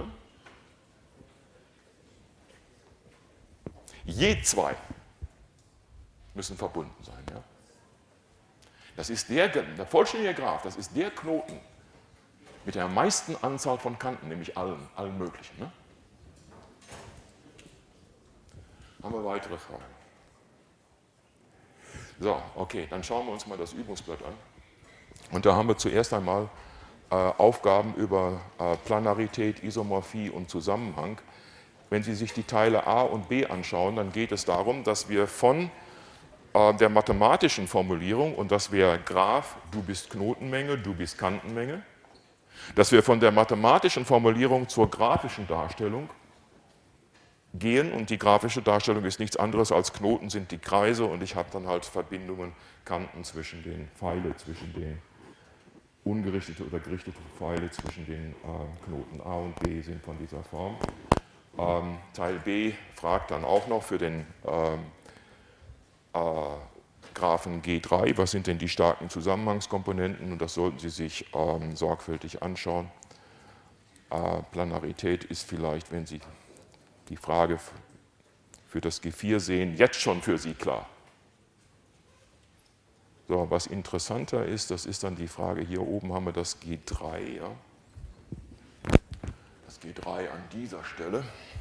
[SPEAKER 1] Je zwei müssen verbunden sein. Ja? Das ist der, der vollständige Graph, das ist der Knoten mit der meisten Anzahl von Kanten, nämlich allen, allen möglichen. Ne? Haben wir weitere Fragen? So, okay, dann schauen wir uns mal das Übungsblatt an. Und da haben wir zuerst einmal äh, Aufgaben über äh, Planarität, Isomorphie und Zusammenhang. Wenn Sie sich die Teile A und B anschauen, dann geht es darum, dass wir von äh, der mathematischen Formulierung, und das wäre Graph, du bist Knotenmenge, du bist Kantenmenge, dass wir von der mathematischen Formulierung zur grafischen Darstellung gehen, und die grafische Darstellung ist nichts anderes als Knoten sind die Kreise und ich habe dann halt Verbindungen, Kanten zwischen den Pfeile, zwischen den ungerichtete oder gerichtete Pfeile zwischen den äh, Knoten A und B sind von dieser Form. Ähm, Teil B fragt dann auch noch für den ähm, äh, Graphen G drei, was sind denn die starken Zusammenhangskomponenten, und das sollten Sie sich ähm, sorgfältig anschauen. Äh, Planarität ist vielleicht, wenn Sie die Frage für das G vier sehen, jetzt schon für Sie klar. So, was interessanter ist, das ist dann die Frage, hier oben haben wir das G drei. Ja? Das G drei an dieser Stelle.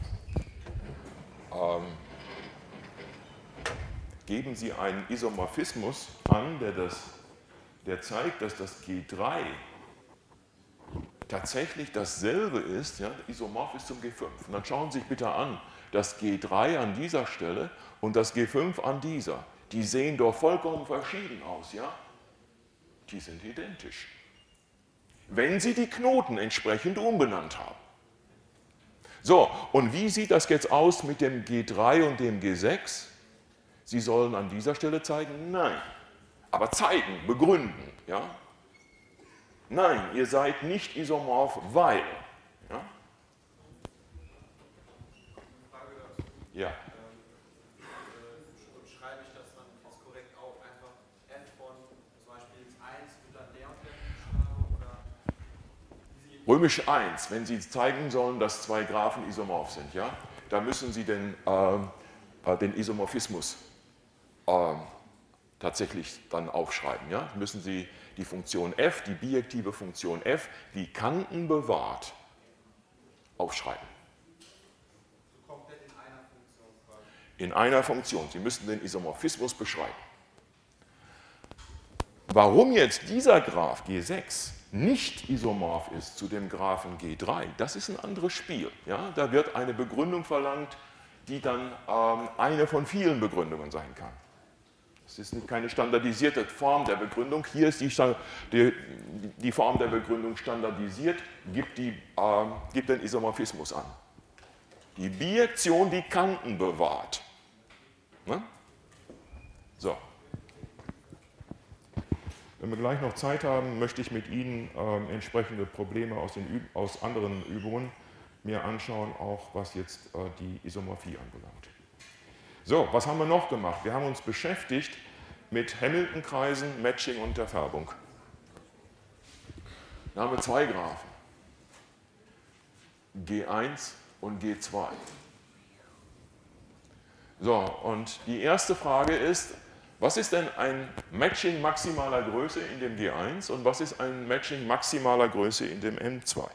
[SPEAKER 1] Ähm, geben Sie einen Isomorphismus an, der, das, der zeigt, dass das G drei tatsächlich dasselbe ist, ja, isomorph ist zum G fünf. Und dann schauen Sie sich bitte an, das G drei an dieser Stelle und das G fünf an dieser. Die sehen doch vollkommen verschieden aus, ja? Die sind identisch. Wenn Sie die Knoten entsprechend umbenannt haben. So, und wie sieht das jetzt aus mit dem G drei und dem G sechs? Sie sollen an dieser Stelle zeigen, nein. Aber zeigen, begründen, ja? Nein, ihr seid nicht isomorph, weil. Ja?
[SPEAKER 3] Frage dazu.
[SPEAKER 1] Ja.
[SPEAKER 3] Ähm, äh, und schreibe ich das dann jetzt korrekt auf? Einfach f von zum Beispiel eins und dann der und der Buchstabe oder Sie
[SPEAKER 1] Römisch eins, wenn Sie zeigen sollen, dass zwei Graphen isomorph sind, ja, da müssen Sie den, äh, den Isomorphismus äh, tatsächlich dann aufschreiben. Ja? Müssen Sie die Funktion f, die bijektive Funktion f, die Kanten bewahrt, aufschreiben.
[SPEAKER 3] so komplett in einer Funktion quasi.
[SPEAKER 1] In einer Funktion. Sie müssen den Isomorphismus beschreiben. Warum jetzt dieser Graph G sechs nicht isomorph ist zu dem Graphen G drei, das ist ein anderes Spiel. Ja? Da wird eine Begründung verlangt, die dann ähm, eine von vielen Begründungen sein kann. Es ist keine standardisierte Form der Begründung. Hier ist die, die, die Form der Begründung standardisiert, gibt, die, äh, gibt den Isomorphismus an. Die Bijektion, die Kanten bewahrt. Ne? So. Wenn wir gleich noch Zeit haben, möchte ich mit Ihnen äh, entsprechende Probleme aus, den Üb aus anderen Übungen mir anschauen, auch was jetzt äh, die Isomorphie anbelangt. So, was haben wir noch gemacht? Wir haben uns beschäftigt mit Hamilton-Kreisen, Matching und der Färbung. Da haben wir zwei Graphen, G eins und G zwei. So, und die erste Frage ist, was ist denn ein Matching maximaler Größe in dem G eins und was ist ein Matching maximaler Größe in dem M zwei?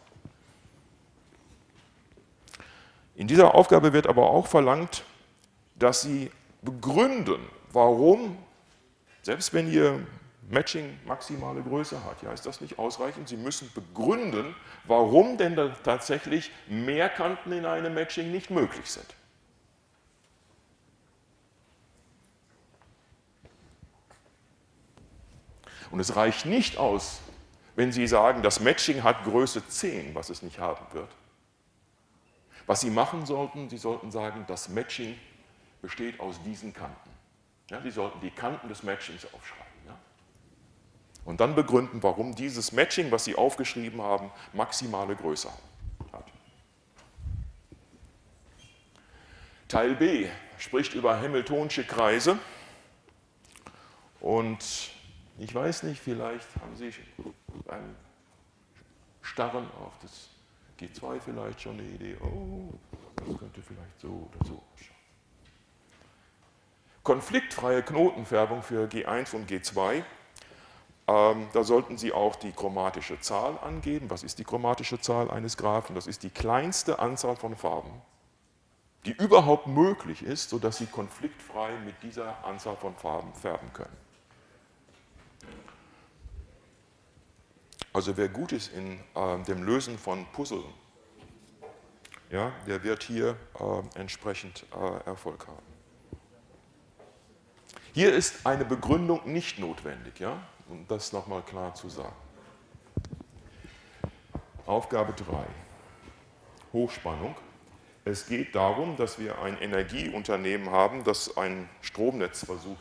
[SPEAKER 1] In dieser Aufgabe wird aber auch verlangt, dass Sie begründen, warum, selbst wenn Ihr Matching maximale Größe hat, ja, ist das nicht ausreichend? Sie müssen begründen, warum denn da tatsächlich mehr Kanten in einem Matching nicht möglich sind. Und es reicht nicht aus, wenn Sie sagen, das Matching hat Größe zehn, was es nicht haben wird. Was Sie machen sollten, Sie sollten sagen, das Matching besteht aus diesen Kanten. Ja, Sie sollten die Kanten des Matchings aufschreiben. Ja? Und dann begründen, warum dieses Matching, was Sie aufgeschrieben haben, maximale Größe hat. Teil B spricht über Hamiltonische Kreise. Und ich weiß nicht, vielleicht haben Sie beim Starren auf das G zwei vielleicht schon eine Idee, oh, das könnte vielleicht so oder so ausschauen. Konfliktfreie Knotenfärbung für G eins und G zwei. Ähm, da sollten Sie auch die chromatische Zahl angeben. Was ist die chromatische Zahl eines Graphen? Das ist die kleinste Anzahl von Farben, die überhaupt möglich ist, sodass Sie konfliktfrei mit dieser Anzahl von Farben färben können. Also wer gut ist in äh, dem Lösen von Puzzle, ja, der wird hier äh, entsprechend äh, Erfolg haben. Hier ist eine Begründung nicht notwendig, ja, um das nochmal klar zu sagen. Aufgabe drei, Hochspannung. Es geht darum, dass wir ein Energieunternehmen haben, das ein Stromnetz versucht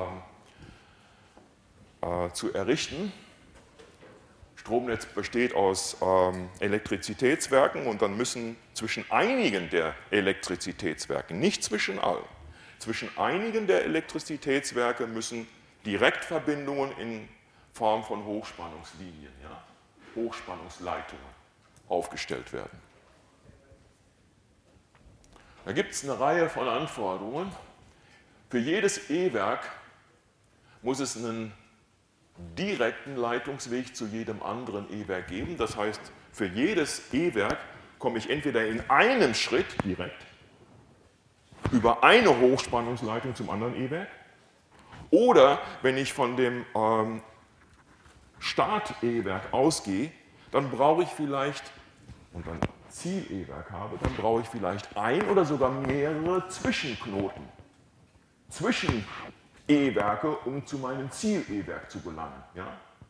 [SPEAKER 1] äh, äh, zu errichten. Stromnetz besteht aus ähm, Elektrizitätswerken und dann müssen zwischen einigen der Elektrizitätswerken, nicht zwischen allen, zwischen einigen der Elektrizitätswerke müssen Direktverbindungen in Form von Hochspannungslinien, ja, Hochspannungsleitungen aufgestellt werden. Da gibt es eine Reihe von Anforderungen. Für jedes E-Werk muss es einen direkten Leitungsweg zu jedem anderen E-Werk geben. Das heißt, für jedes E-Werk komme ich entweder in einem Schritt direkt über eine Hochspannungsleitung zum anderen E-Werk oder wenn ich von dem ähm, Start-E-Werk ausgehe, dann brauche ich vielleicht, und dann Ziel-E-Werk habe, dann brauche ich vielleicht ein oder sogar mehrere Zwischenknoten zwischen E-Werke, um zu meinem Ziel-E-Werk zu gelangen. Ja?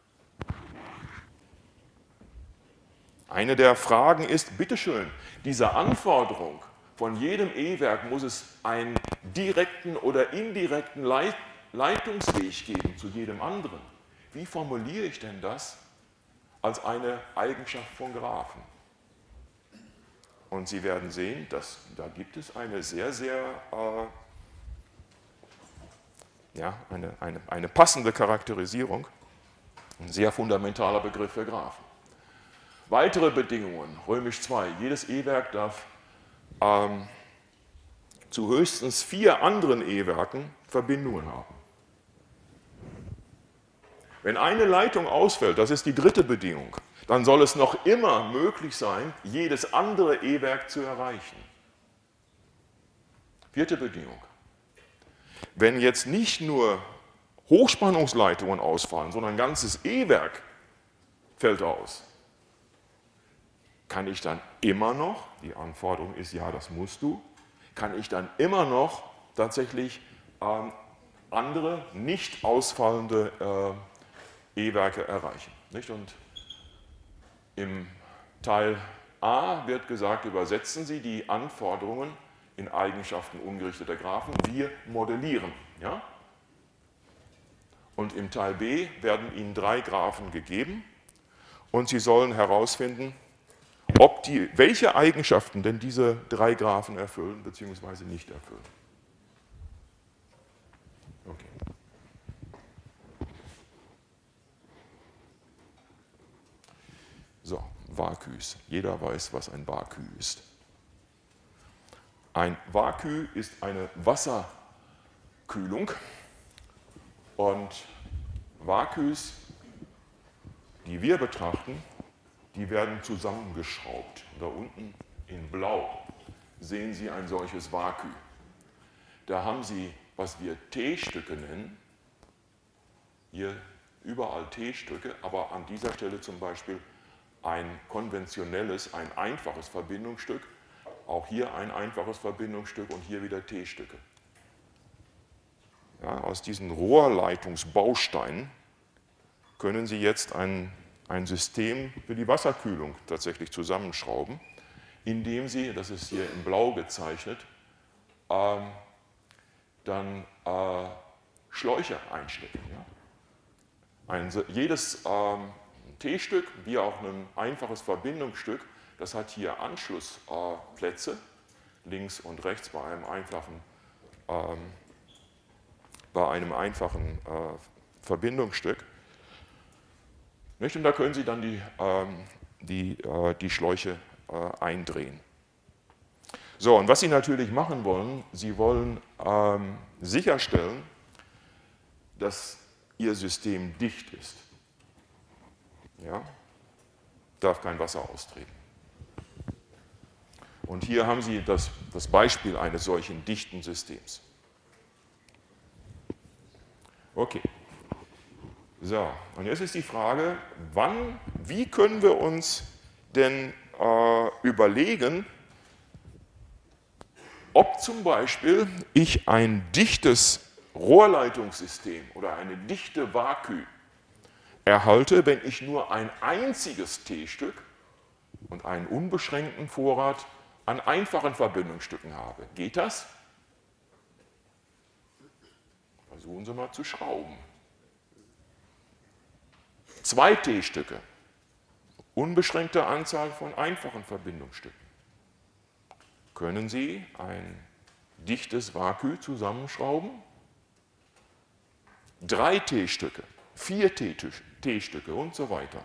[SPEAKER 1] Eine der Fragen ist, bitteschön, diese Anforderung, von jedem E-Werk muss es einen direkten oder indirekten Leit Leitungsweg geben zu jedem anderen. Wie formuliere ich denn das als eine Eigenschaft von Graphen? Und Sie werden sehen, dass, da gibt es eine sehr, sehr äh, ja, eine, eine, eine passende Charakterisierung, ein sehr fundamentaler Begriff für Graphen. Weitere Bedingungen, römisch zwei, jedes E-Werk darf ähm, zu höchstens vier anderen E-Werken Verbindungen haben. Wenn eine Leitung ausfällt, das ist die dritte Bedingung, dann soll es noch immer möglich sein, jedes andere E-Werk zu erreichen. Vierte Bedingung. Wenn jetzt nicht nur Hochspannungsleitungen ausfallen, sondern ein ganzes E-Werk fällt aus, kann ich dann immer noch, die Anforderung ist ja, das musst du, kann ich dann immer noch tatsächlich ähm, andere, nicht ausfallende äh, E-Werke erreichen. Nicht? Und im Teil A wird gesagt, übersetzen Sie die Anforderungen in Eigenschaften ungerichteter Graphen, wir modellieren. Ja? Und im Teil B werden Ihnen drei Graphen gegeben und Sie sollen herausfinden, ob die, welche Eigenschaften denn diese drei Graphen erfüllen bzw. nicht erfüllen. Okay. So, Vaküs. Jeder weiß, was ein Vakü ist. Ein Vakü ist eine Wasserkühlung und Vaküs, die wir betrachten, die werden zusammengeschraubt. Da unten in Blau sehen Sie ein solches Vakü. Da haben Sie, was wir T-Stücke nennen, hier überall T-Stücke, aber an dieser Stelle zum Beispiel ein konventionelles, ein einfaches Verbindungsstück, auch hier ein einfaches Verbindungsstück und hier wieder T-Stücke. Ja, aus diesen Rohrleitungsbausteinen können Sie jetzt ein, ein System für die Wasserkühlung tatsächlich zusammenschrauben, indem Sie, das ist hier in Blau gezeichnet, ähm, dann äh, Schläuche einstecken. Ja? Ein, jedes ähm, T-Stück, wie auch ein einfaches Verbindungsstück, das hat hier Anschlussplätze, äh, links und rechts bei einem einfachen, ähm, bei einem einfachen äh, Verbindungsstück. Nicht? Und da können Sie dann die, ähm, die, äh, die Schläuche äh, eindrehen. So, und was Sie natürlich machen wollen, Sie wollen ähm, sicherstellen, dass Ihr System dicht ist. Ja? Darf kein Wasser austreten. Und hier haben Sie das, das Beispiel eines solchen dichten Systems. Okay. So, und jetzt ist die Frage, wann, wie können wir uns denn äh, überlegen, ob zum Beispiel ich ein dichtes Rohrleitungssystem oder eine dichte Vakü erhalte, wenn ich nur ein einziges T-Stück und einen unbeschränkten Vorrat an einfachen Verbindungsstücken habe. Geht das? Versuchen Sie mal zu schrauben. Zwei T-Stücke, unbeschränkte Anzahl von einfachen Verbindungsstücken. Können Sie ein dichtes Vakü zusammenschrauben? Drei T-Stücke, vier T-Stücke und so weiter.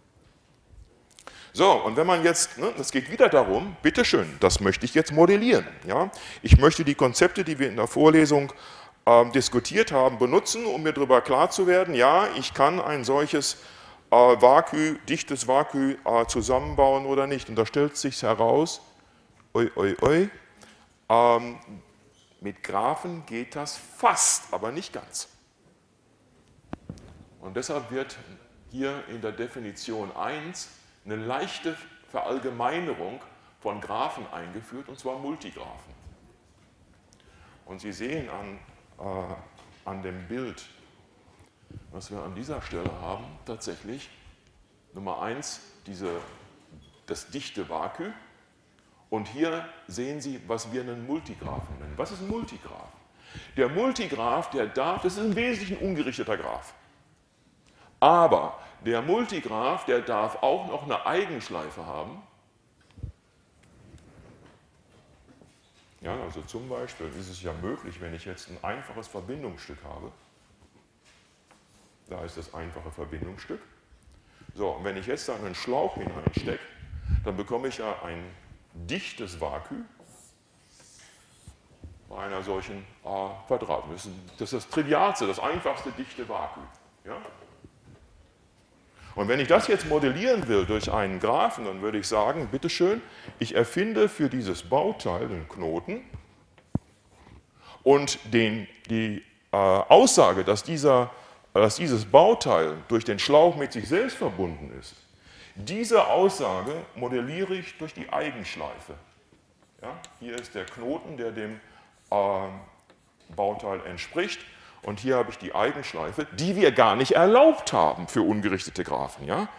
[SPEAKER 1] So, und wenn man jetzt, ne, es geht wieder darum, bitteschön, das möchte ich jetzt modellieren. Ja? Ich möchte die Konzepte, die wir in der Vorlesung äh, diskutiert haben, benutzen, um mir darüber klar zu werden, ja, ich kann ein solches äh, Vakuum, dichtes Vakuum äh, zusammenbauen oder nicht. Und da stellt sich heraus, oi, oi, oi, ähm, mit Graphen geht das fast, aber nicht ganz. Und deshalb wird hier in der Definition eins eine leichte Verallgemeinerung von Graphen eingeführt, und zwar Multigraphen. Und Sie sehen an, äh, an dem Bild, was wir an dieser Stelle haben, tatsächlich Nummer eins, diese, das dichte Vakuum. Und hier sehen Sie, was wir einen Multigraphen nennen. Was ist ein Multigraph? Der Multigraph, der darf, das ist im Wesentlichen ein ungerichteter Graph. Aber der Multigraph, der darf auch noch eine Eigenschleife haben. Ja, also zum Beispiel ist es ja möglich, wenn ich jetzt ein einfaches Verbindungsstück habe. Da ist das einfache Verbindungsstück. So, und wenn ich jetzt da einen Schlauch hineinstecke, dann bekomme ich ja ein dichtes Vakuum bei einer solchen äh, Quadraten. Das ist das, ist das trivialste, das einfachste dichte Vakuum. Ja? Und wenn ich das jetzt modellieren will durch einen Graphen, dann würde ich sagen, bitteschön, ich erfinde für dieses Bauteil den Knoten und den, die äh, Aussage, dass, dieser, dass dieses Bauteil durch den Schlauch mit sich selbst verbunden ist, diese Aussage modelliere ich durch die Eigenschleife. Ja, hier ist der Knoten, der dem äh, Bauteil entspricht. Und hier habe ich die Eigenschleife, die wir gar nicht erlaubt haben für ungerichtete Graphen. Ja?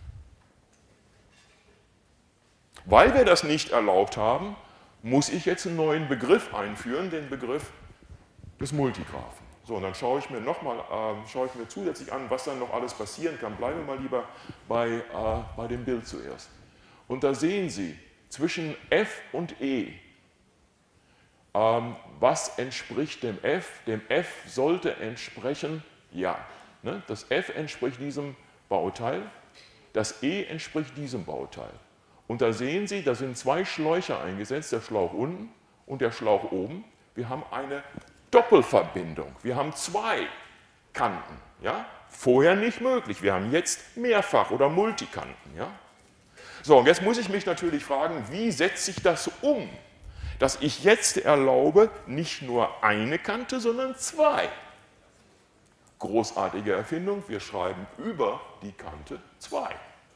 [SPEAKER 1] Weil wir das nicht erlaubt haben, muss ich jetzt einen neuen Begriff einführen, den Begriff des Multigraphen. So, und dann schaue ich mir nochmal, äh, schaue ich mir zusätzlich an, was dann noch alles passieren kann. Bleiben wir mal lieber bei, äh, bei dem Bild zuerst. Und da sehen Sie zwischen F und E, ähm, was entspricht dem F? Dem F sollte entsprechen, ja, ne? Das F entspricht diesem Bauteil, das E entspricht diesem Bauteil. Und da sehen Sie, da sind zwei Schläuche eingesetzt, der Schlauch unten und der Schlauch oben. Wir haben eine Doppelverbindung. Wir haben zwei Kanten. Ja? Vorher nicht möglich. Wir haben jetzt Mehrfach- oder Multikanten. Ja? So, und jetzt muss ich mich natürlich fragen, wie setze ich das um, dass ich jetzt erlaube, nicht nur eine Kante, sondern zwei. Großartige Erfindung, wir schreiben über die Kante zwei.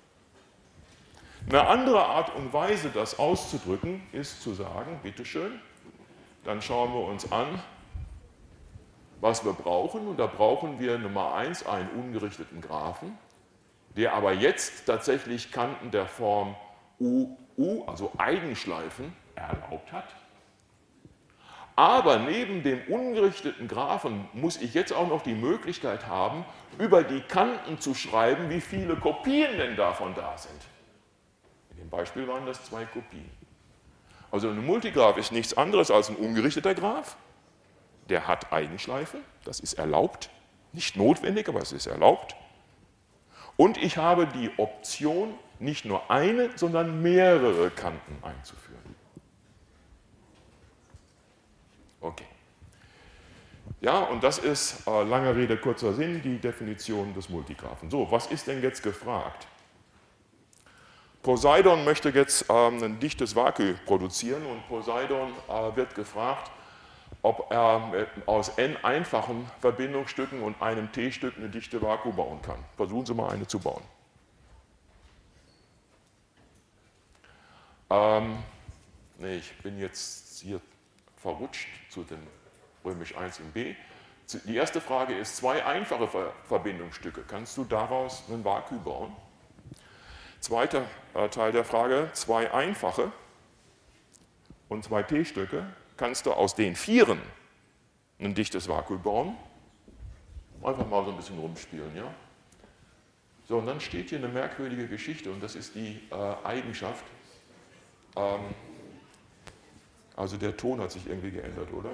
[SPEAKER 1] Eine andere Art und Weise, das auszudrücken, ist zu sagen, bitteschön, dann schauen wir uns an, was wir brauchen. Und da brauchen wir Nummer eins einen ungerichteten Graphen, der aber jetzt tatsächlich Kanten der Form U, U, also Eigenschleifen, erlaubt hat. Aber neben dem ungerichteten Graphen muss ich jetzt auch noch die Möglichkeit haben, über die Kanten zu schreiben, wie viele Kopien denn davon da sind. In dem Beispiel waren das zwei Kopien. Also ein Multigraph ist nichts anderes als ein ungerichteter Graph. Der hat Eigenschleifen, das ist erlaubt. Nicht notwendig, aber es ist erlaubt. Und ich habe die Option, nicht nur eine, sondern mehrere Kanten einzuführen. Okay. Ja, und das ist, äh, lange Rede, kurzer Sinn, die Definition des Multigraphen. So, was ist denn jetzt gefragt? Poseidon möchte jetzt ähm, ein dichtes Vakuum produzieren und Poseidon äh, wird gefragt, ob er äh, aus n einfachen Verbindungsstücken und einem T-Stück eine dichte Vakuum bauen kann. Versuchen Sie mal eine zu bauen. Ähm, nee, ich bin jetzt hier verrutscht zu dem Römisch eins in B. Die erste Frage ist, zwei einfache Ver Verbindungsstücke, kannst du daraus ein Vakuum bauen? Zweiter äh, Teil der Frage, zwei einfache und zwei T-Stücke, kannst du aus den Vieren ein dichtes Vakuum bauen? Einfach mal so ein bisschen rumspielen, ja? So, und dann steht hier eine merkwürdige Geschichte und das ist die äh, Eigenschaft, ähm, also der Ton hat sich irgendwie geändert, oder?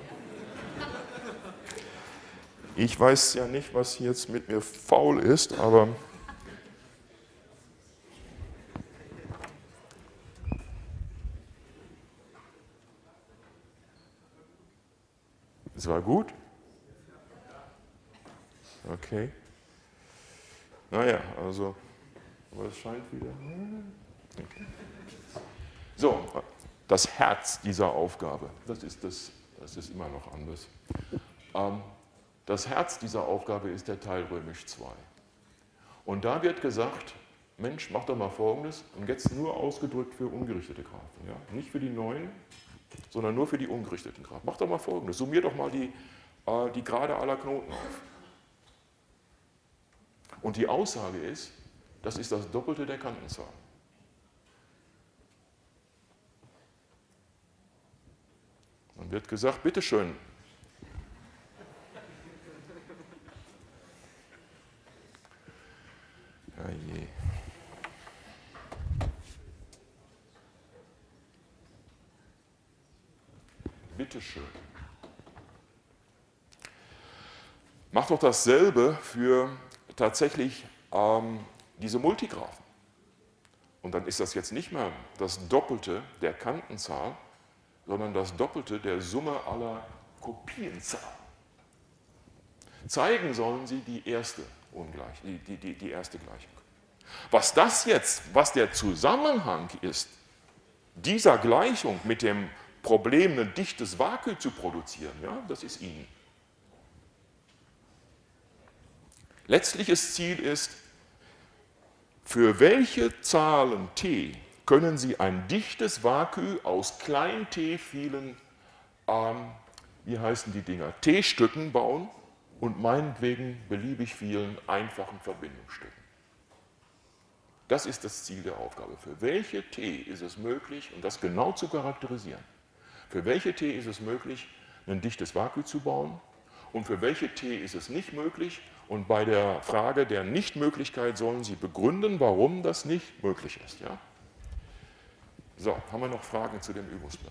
[SPEAKER 1] Ich weiß ja nicht, was jetzt mit mir faul ist, aber es war gut. Okay. Naja, also, aber es scheint wieder. Okay. So, das Herz dieser Aufgabe, das ist, das, das ist immer noch anders. Ähm, das Herz dieser Aufgabe ist der Teil römisch zwei. Und da wird gesagt, Mensch, mach doch mal Folgendes, und jetzt nur ausgedrückt für ungerichtete Graphen. Ja? Nicht für die neuen, sondern nur für die ungerichteten Graphen. Mach doch mal Folgendes, summier doch mal die, äh, die Gerade aller Knoten auf. Und die Aussage ist, das ist das Doppelte der Kantenzahl. Dann wird gesagt, bitteschön. Ja je. Bitteschön. Mach doch dasselbe für tatsächlich ähm, diese Multigraphen. Und dann ist das jetzt nicht mehr das Doppelte der Kantenzahl, sondern das Doppelte der Summe aller Kopienzahl. Zeigen sollen sie die erste, Ungleich, die, die, die, die erste Gleichung. Was das jetzt, was der Zusammenhang ist, dieser Gleichung mit dem Problem, ein dichtes Vakuum zu produzieren, ja, das ist Ihnen. Letztliches Ziel ist, für welche Zahlen t können Sie ein dichtes Vakuum aus klein t vielen, ähm, wie heißen die Dinger, t-Stücken bauen und meinetwegen beliebig vielen einfachen Verbindungsstücken. Das ist das Ziel der Aufgabe. Für welche t ist es möglich, und das genau zu charakterisieren, für welche t ist es möglich, ein dichtes Vakuum zu bauen und für welche t ist es nicht möglich, und bei der Frage der Nichtmöglichkeit sollen Sie begründen, warum das nicht möglich ist. Ja? So, haben wir noch Fragen zu dem Übungsblatt?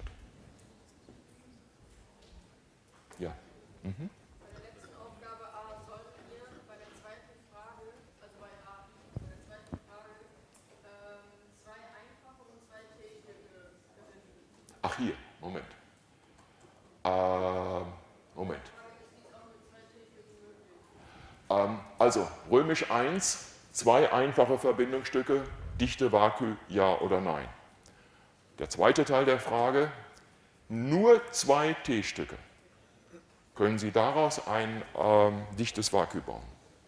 [SPEAKER 1] Ja. Mhm.
[SPEAKER 2] Bei der letzten Aufgabe A sollten wir bei der zweiten Frage, also bei A, bei der zweiten Frage, ähm, zwei einfache und zwei T-Stücke verwenden.
[SPEAKER 1] Ach hier, Moment. Äh, Moment. Ähm, also, römisch eins, zwei einfache Verbindungsstücke, dichte Vakuum, ja oder nein. Der zweite Teil der Frage, nur zwei T-Stücke. Können Sie daraus ein ähm, dichtes Vakuum bauen?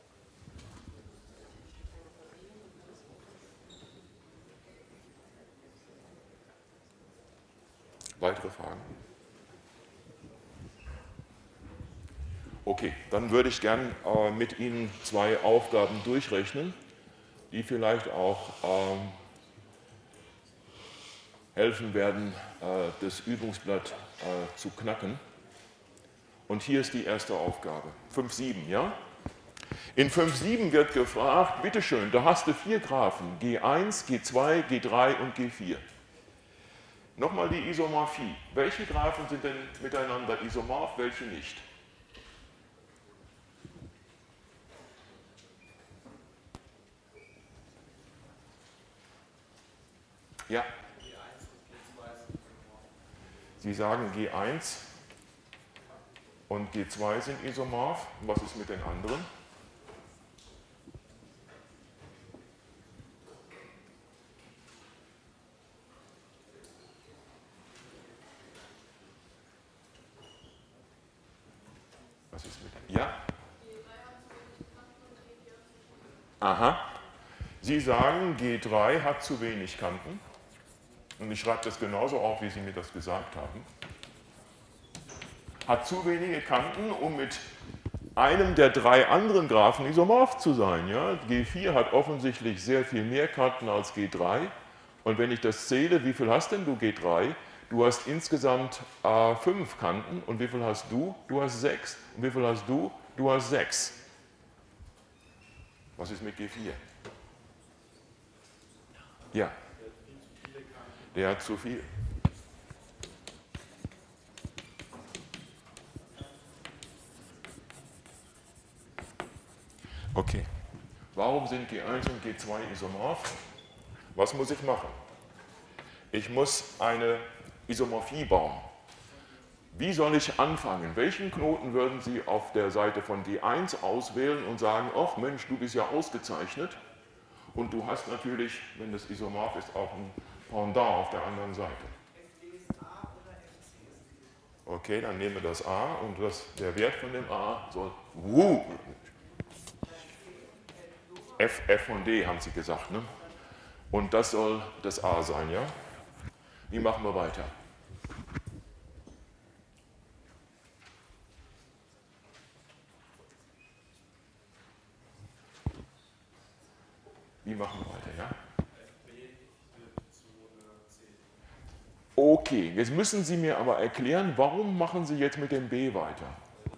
[SPEAKER 1] Weitere Fragen? Okay, dann würde ich gern äh, mit Ihnen zwei Aufgaben durchrechnen, die vielleicht auch ähm, helfen werden, äh, das Übungsblatt äh, zu knacken. Und hier ist die erste Aufgabe, fünf sieben, ja? In fünf sieben wird gefragt, bitteschön, da hast du vier Graphen, G eins, G zwei, G drei und G vier. Nochmal die Isomorphie. Welche Graphen sind denn miteinander isomorph, welche nicht? Ja. Sie sagen G eins und G zwei sind isomorph. Was ist mit den anderen? Was ist mit den? Ja? Aha. Sie sagen, G drei hat zu wenig Kanten. Und ich schreibe das genauso auf, wie Sie mir das gesagt haben. Hat zu wenige Kanten, um mit einem der drei anderen Graphen isomorph zu sein. Ja? G vier hat offensichtlich sehr viel mehr Kanten als G drei. Und wenn ich das zähle, wie viel hast denn du G drei? Du hast insgesamt äh, fünf Kanten. Und wie viel hast du? Du hast sechs. Und wie viel hast du? Du hast sechs. Was ist mit G vier? Ja. Der hat zu viel. Okay. Warum sind G eins und G zwei isomorph? Was muss ich machen? Ich muss eine Isomorphie bauen. Wie soll ich anfangen? Welchen Knoten würden Sie auf der Seite von D eins auswählen und sagen, ach Mensch, du bist ja ausgezeichnet und du hast natürlich, wenn das isomorph ist, auch ein Pendant auf der anderen Seite.
[SPEAKER 4] F D ist A oder F C ist B.
[SPEAKER 1] Okay, dann nehmen wir das A und das, der Wert von dem A soll uh, F, F von D, haben Sie gesagt, ne? Und das soll das A sein, ja? Wie machen wir weiter? Wie machen wir weiter, ja? Okay, jetzt müssen Sie mir aber erklären, warum machen Sie jetzt mit dem B weiter?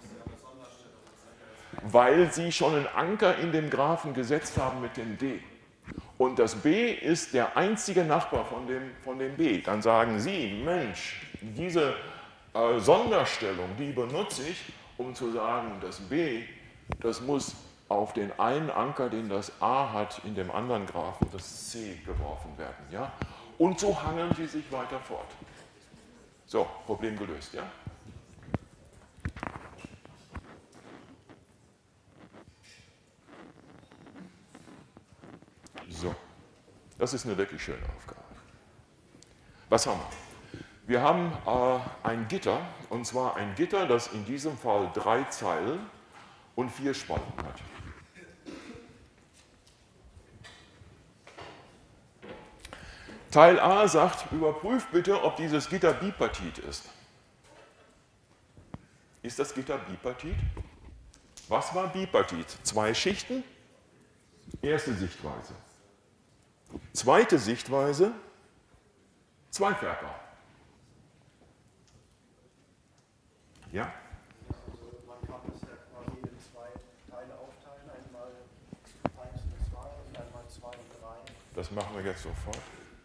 [SPEAKER 1] Weil Sie schon einen Anker in dem Graphen gesetzt haben mit dem D. Und das B ist der einzige Nachbar von dem, von dem B. Dann sagen Sie, Mensch, diese äh, Sonderstellung, die benutze ich, um zu sagen, das B, das muss auf den einen Anker, den das A hat, in dem anderen Graphen, das C, geworfen werden. Ja? Und so hangeln Sie sich weiter fort. So, Problem gelöst, ja? So, das ist eine wirklich schöne Aufgabe. Was haben wir? Wir haben äh, ein Gitter, und zwar ein Gitter, das in diesem Fall drei Zeilen und vier Spalten hat. Teil A sagt, überprüft bitte, ob dieses Gitter bipartit ist. Ist das Gitter bipartit? Was war bipartit? Zwei Schichten? Erste Sichtweise. Zweite Sichtweise, zwei Färber. Ja?
[SPEAKER 3] Also man kann es ja quasi in zwei Teile aufteilen, einmal eins und zwei und einmal zwei und drei.
[SPEAKER 1] Das machen wir jetzt sofort.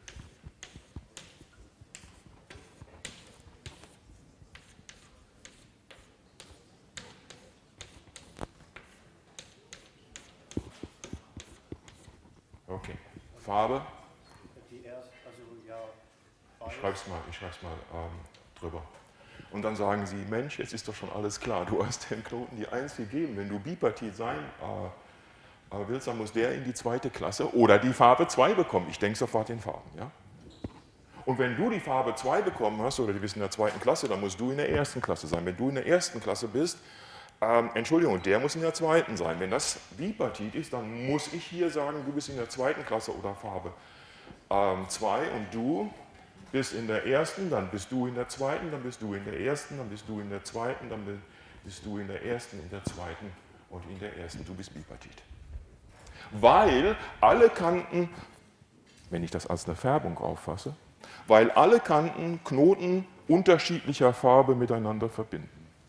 [SPEAKER 1] Okay. Farbe?
[SPEAKER 3] Die erste, also ja,
[SPEAKER 1] Ich schreib's mal, ich schreib's mal ähm, drüber. Und dann sagen Sie, Mensch, jetzt ist doch schon alles klar, du hast dem Knoten die eins gegeben. Wenn du bipartit sein äh, äh, willst, dann muss der in die zweite Klasse oder die Farbe zwei bekommen. Ich denke sofort in Farben. Ja? Und wenn du die Farbe zwei bekommen hast, oder du bist in der zweiten Klasse, dann musst du in der ersten Klasse sein. Wenn du in der ersten Klasse bist, ähm, Entschuldigung, der muss in der zweiten sein. Wenn das bipartit ist, dann muss ich hier sagen, du bist in der zweiten Klasse oder Farbe zwei ähm, und du bist in der ersten, dann bist du in der zweiten, dann bist du in der ersten, dann bist du in der zweiten, dann bist du in der ersten, in der zweiten und in der ersten. Du bist bipartit. Weil alle Kanten, wenn ich das als eine Färbung auffasse, weil alle Kanten Knoten unterschiedlicher Farbe miteinander verbinden.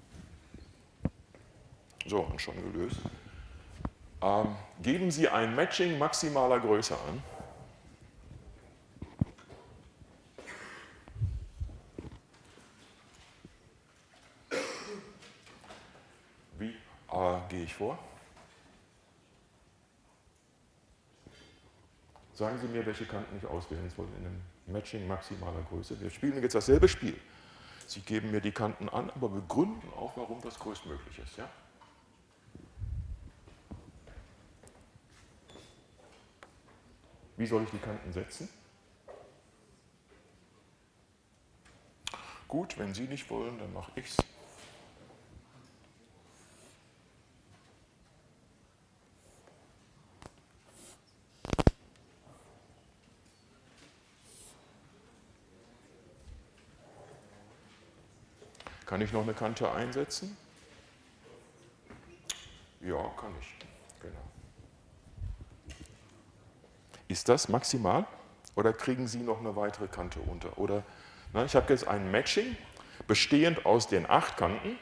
[SPEAKER 1] So, und schon gelöst. Ähm, geben Sie ein Matching maximaler Größe an. Wie äh, gehe ich vor? Sagen Sie mir, welche Kanten ich auswählen soll in einem Matching maximaler Größe. Wir spielen jetzt dasselbe Spiel. Sie geben mir die Kanten an, aber begründen auch, warum das größtmöglich ist. Ja? Wie soll ich die Kanten setzen? Gut, wenn Sie nicht wollen, dann mache ich es. Kann ich noch eine Kante einsetzen? Ja, kann ich. Genau. Ist das maximal oder kriegen Sie noch eine weitere Kante unter? Oder, na, ich habe jetzt ein Matching, bestehend aus den acht Kanten,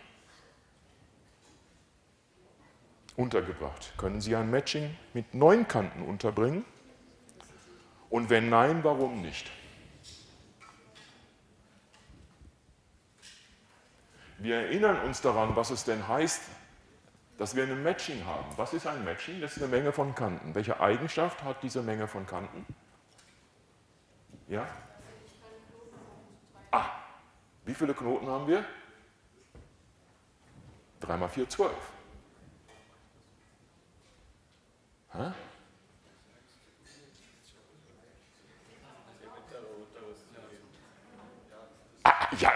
[SPEAKER 1] untergebracht. Können Sie ein Matching mit neun Kanten unterbringen? Und wenn nein, warum nicht? Wir erinnern uns daran, was es denn heißt, dass wir ein Matching haben. Was ist ein Matching? Das ist eine Menge von Kanten. Welche Eigenschaft hat diese Menge von Kanten? Ja? Ah, wie viele Knoten haben wir? drei mal vier, zwölf. Hä? Ah, ja,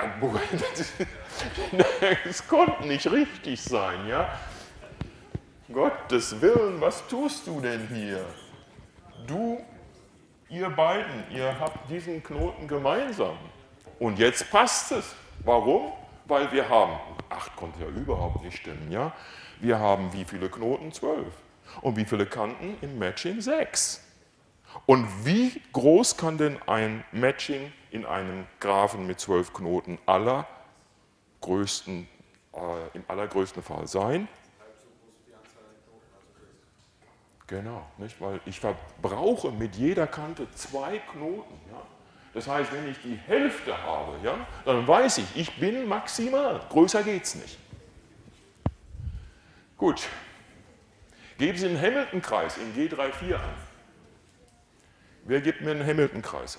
[SPEAKER 1] es konnte nicht richtig sein, ja? Gottes Willen, was tust du denn hier? Du, ihr beiden, ihr habt diesen Knoten gemeinsam. Und jetzt passt es. Warum? Weil wir haben, acht konnte ja überhaupt nicht stimmen, ja? Wir haben wie viele Knoten? zwölf. Und wie viele Kanten im Matching? sechs. Und wie groß kann denn ein Matching in einem Graphen mit zwölf Knoten allergrößten, äh, im allergrößten Fall sein? Genau, nicht? Weil ich verbrauche mit jeder Kante zwei Knoten. Ja? Das heißt, wenn ich die Hälfte habe, ja, dann weiß ich, ich bin maximal. Größer geht es nicht. Gut. Geben Sie einen Hamilton-Kreis in G drei vier an. Wer gibt mir einen Hamilton-Kreis an?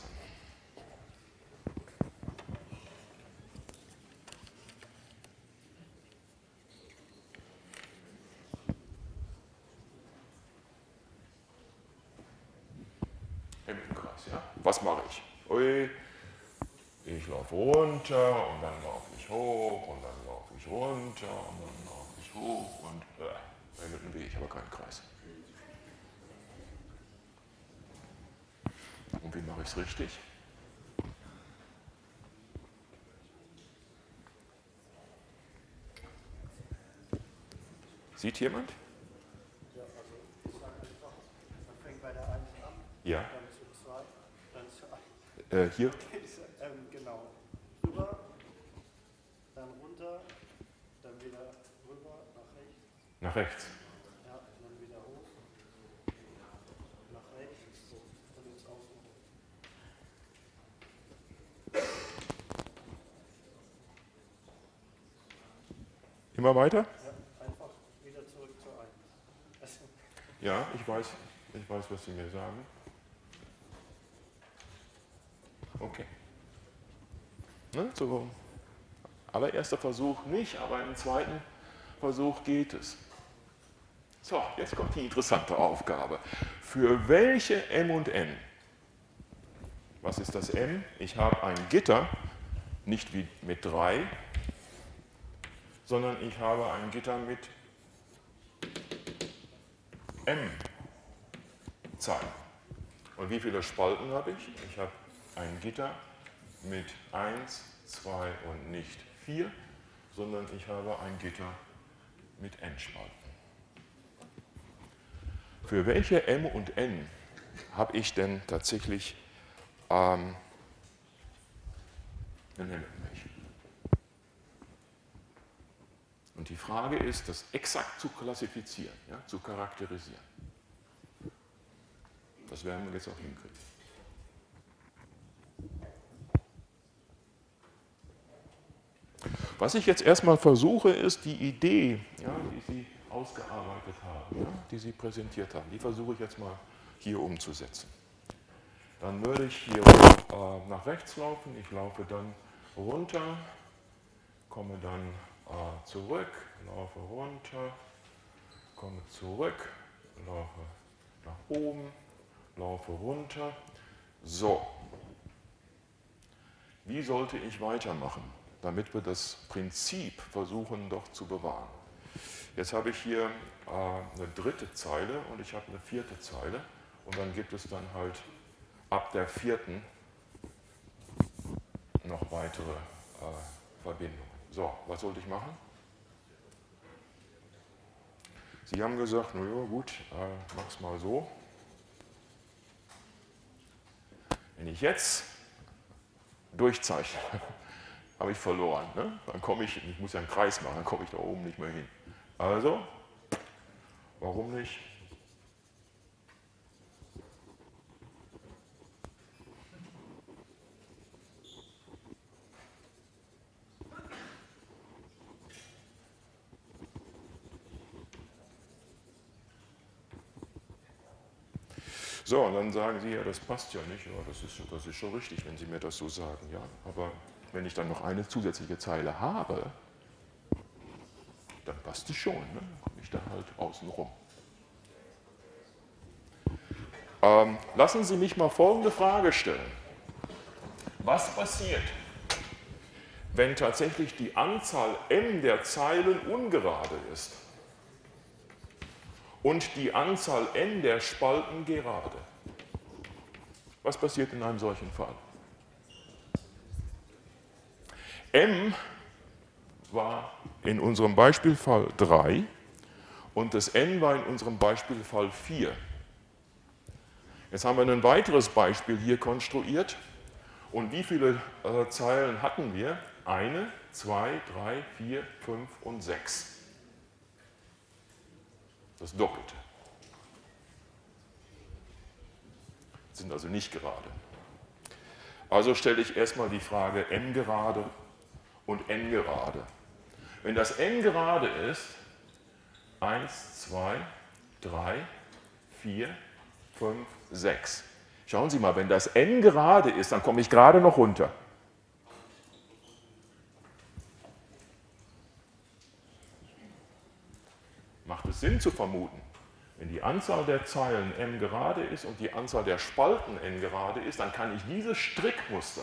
[SPEAKER 1] Hamilton-Kreis, ja. Was mache ich? Ui, ich laufe runter und dann laufe ich hoch und dann laufe ich runter und dann laufe ich hoch und äh, Hamilton will ich aber keinen Kreis. Und wie mache ich es richtig? Sieht jemand?
[SPEAKER 3] Ja, also ich sage einfach, man fängt bei der eins an,
[SPEAKER 1] Ja.
[SPEAKER 3] dann zu zwei, dann zu eins.
[SPEAKER 1] Äh, hier?
[SPEAKER 3] ähm, genau. Rüber, dann runter, dann wieder rüber, nach rechts,
[SPEAKER 1] Nach rechts.
[SPEAKER 3] ja, dann wieder hoch, nach rechts und jetzt außen rum.
[SPEAKER 1] Immer weiter?
[SPEAKER 3] Ja, einfach wieder zurück zu eins. Also,
[SPEAKER 1] Ja, ich weiß, ich weiß, was Sie mir sagen. Okay. Ne, so allererster Versuch nicht, aber im zweiten Versuch geht es. So, jetzt kommt die interessante Aufgabe. Für welche M und N? Was ist das M? Ich habe ein Gitter, nicht wie mit drei, sondern ich habe ein Gitter mit M-Zahlen. Und wie viele Spalten habe ich? Ich habe ein Gitter mit eins, zwei und nicht vier, sondern ich habe ein Gitter mit N Spalten. Für welche M und N habe ich denn tatsächlich ähm, einen Hamilton-Match? Und die Frage ist, das exakt zu klassifizieren, ja, zu charakterisieren. Das werden wir jetzt auch hinkriegen. Was ich jetzt erstmal versuche, ist die Idee, ja, die Sie ausgearbeitet haben, ja, die Sie präsentiert haben, die versuche ich jetzt mal hier umzusetzen. Dann würde ich hier äh, nach rechts laufen, ich laufe dann runter, komme dann äh, zurück, laufe runter, komme zurück, laufe nach oben, laufe runter. So, wie sollte ich weitermachen, damit wir das Prinzip versuchen doch zu bewahren? Jetzt habe ich hier äh, eine dritte Zeile und ich habe eine vierte Zeile und dann gibt es dann halt ab der vierten noch weitere äh, Verbindungen. So, was sollte ich machen? Sie haben gesagt, na ja, gut, äh, mach's mal so. Wenn ich jetzt durchzeichne, habe ich verloren. Ne? Dann komme ich, ich muss ja einen Kreis machen, dann komme ich da oben nicht mehr hin. Also, warum nicht? So, und dann sagen Sie, ja, das passt ja nicht. Ja, das ist, das ist schon richtig, wenn Sie mir das so sagen. Ja? Aber wenn ich dann noch eine zusätzliche Zeile habe, dann passt es schon, ne? Dann komme ich da halt außen rum. Ähm, lassen Sie mich mal folgende Frage stellen. Was passiert, wenn tatsächlich die Anzahl m der Zeilen ungerade ist und die Anzahl n der Spalten gerade? Was passiert in einem solchen Fall? M war in unserem Beispielfall drei und das n war in unserem Beispielfall vier. Jetzt haben wir ein weiteres Beispiel hier konstruiert. Und wie viele äh, Zeilen hatten wir? Eine, zwei, drei, vier, fünf und sechs. Das Doppelte. Sind also nicht gerade. Also stelle ich erstmal die Frage m gerade und n gerade. Wenn das n gerade ist, eins, zwei, drei, vier, fünf, sechs. Schauen Sie mal, wenn das n gerade ist, dann komme ich gerade noch runter. Macht es Sinn zu vermuten, wenn die Anzahl der Zeilen n gerade ist und die Anzahl der Spalten n gerade ist, dann kann ich dieses Strickmuster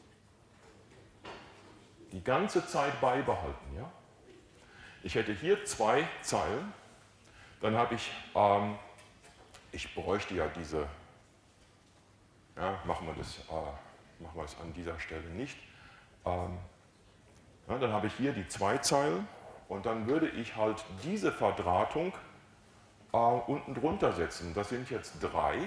[SPEAKER 1] die ganze Zeit beibehalten. Ja? Ich hätte hier zwei Zeilen, dann habe ich, ähm, ich bräuchte ja diese, ja, machen wir das, äh, machen wir das an dieser Stelle nicht. Ähm, ja, dann habe ich hier die zwei Zeilen und dann würde ich halt diese Verdrahtung äh, unten drunter setzen. Das sind jetzt drei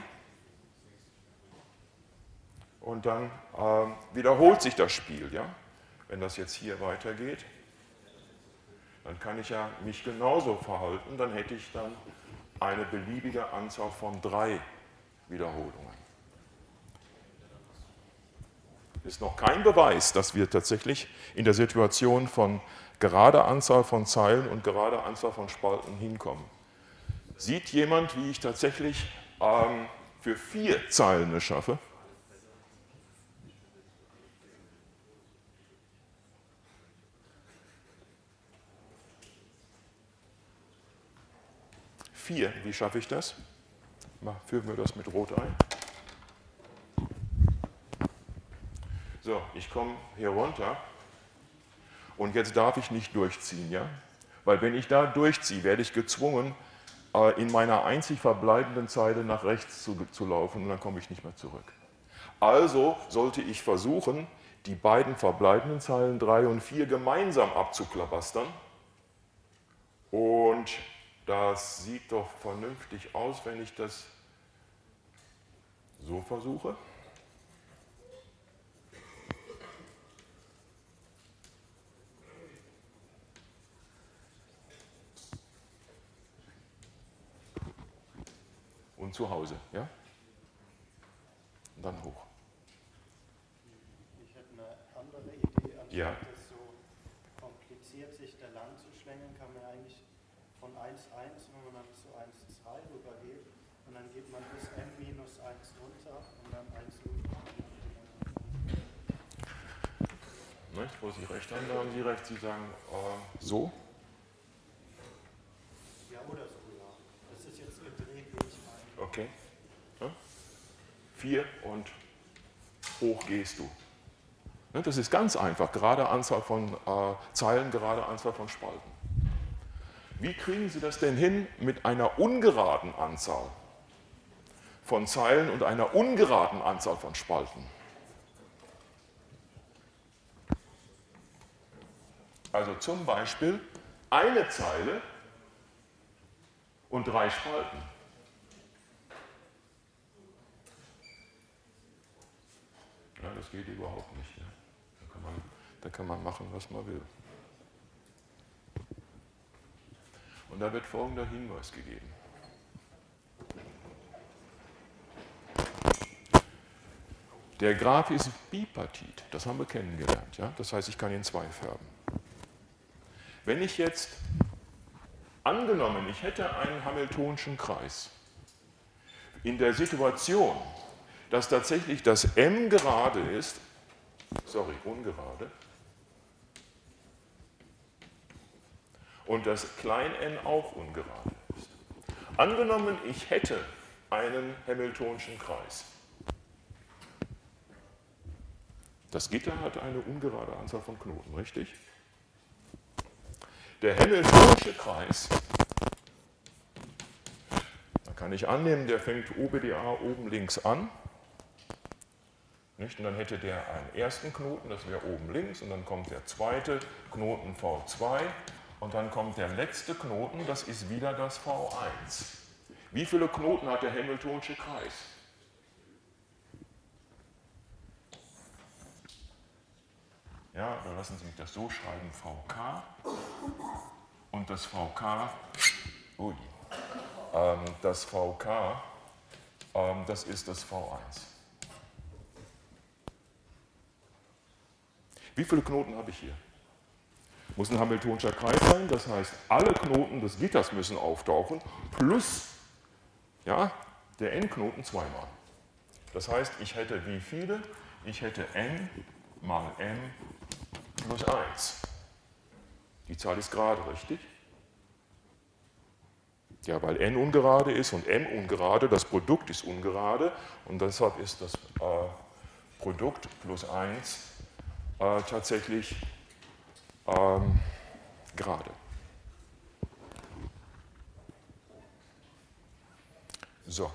[SPEAKER 1] und dann äh, wiederholt sich das Spiel. Ja? Wenn das jetzt hier weitergeht, dann kann ich ja mich genauso verhalten, dann hätte ich dann eine beliebige Anzahl von drei Wiederholungen. Ist noch kein Beweis, dass wir tatsächlich in der Situation von gerader Anzahl von Zeilen und gerader Anzahl von Spalten hinkommen. Sieht jemand, wie ich tatsächlich ähm, für vier Zeilen es schaffe? Vier, wie schaffe ich das? Führen wir das mit Rot ein. So, ich komme hier runter und jetzt darf ich nicht durchziehen, ja? Weil wenn ich da durchziehe, werde ich gezwungen, in meiner einzig verbleibenden Zeile nach rechts zu, zu laufen und dann komme ich nicht mehr zurück. Also sollte ich versuchen, die beiden verbleibenden Zeilen drei und vier gemeinsam abzuklabastern und das sieht doch vernünftig aus, wenn ich das so versuche. Und zu Hause, ja? Und dann hoch.
[SPEAKER 6] Ich hätte eine andere Idee, anstatt
[SPEAKER 1] ja.
[SPEAKER 6] es so kompliziert sich da lang zu schlängeln, kann man eigentlich von eins eins, wenn man dann zu eins zwei rübergeht, und dann geht man bis m minus eins runter und dann eins runter.
[SPEAKER 1] Ne, wo Sie recht haben, da haben Sie recht, Sie sagen äh, so.
[SPEAKER 6] Ja, oder so, ja. Das ist jetzt gedreht, wie ich meine.
[SPEAKER 1] Okay. Ja. Vier und hoch gehst du. Ne, das ist ganz einfach, gerade Anzahl von äh, Zeilen, gerade Anzahl von Spalten. Wie kriegen Sie das denn hin mit einer ungeraden Anzahl von Zeilen und einer ungeraden Anzahl von Spalten? Also zum Beispiel eine Zeile und drei Spalten. Ja, das geht überhaupt nicht. Ja. Da kann man, da kann man machen, was man will. Und da wird folgender Hinweis gegeben. Der Graph ist bipartit, das haben wir kennengelernt. Ja? Das heißt, ich kann ihn zwei färben. Wenn ich jetzt, angenommen, ich hätte einen Hamiltonschen Kreis, in der Situation, dass tatsächlich das m gerade ist, sorry, ungerade, und das klein n auch ungerade ist. Angenommen, ich hätte einen Hamiltonschen Kreis. Das Gitter hat eine ungerade Anzahl von Knoten, richtig? Der Hamiltonsche Kreis, da kann ich annehmen, der fängt O B D A oben links an. Nicht? Und dann hätte der einen ersten Knoten, das wäre oben links, und dann kommt der zweite Knoten V zwei und dann kommt der letzte Knoten, das ist wieder das V eins. Wie viele Knoten hat der Hamiltonsche Kreis? Ja, dann lassen Sie mich das so schreiben, V K und das V K, ui, ähm, das V K, ähm, das ist das V eins. Wie viele Knoten habe ich hier? Muss ein Hamiltonscher Kreis sein, das heißt, alle Knoten des Gitters müssen auftauchen, plus ja, der n-Knoten zweimal. Das heißt, ich hätte wie viele? Ich hätte n mal m plus eins. Die Zahl ist gerade, richtig? Ja, weil n ungerade ist und m ungerade, das Produkt ist ungerade und deshalb ist das äh, Produkt plus eins äh, tatsächlich ähm, gerade. So.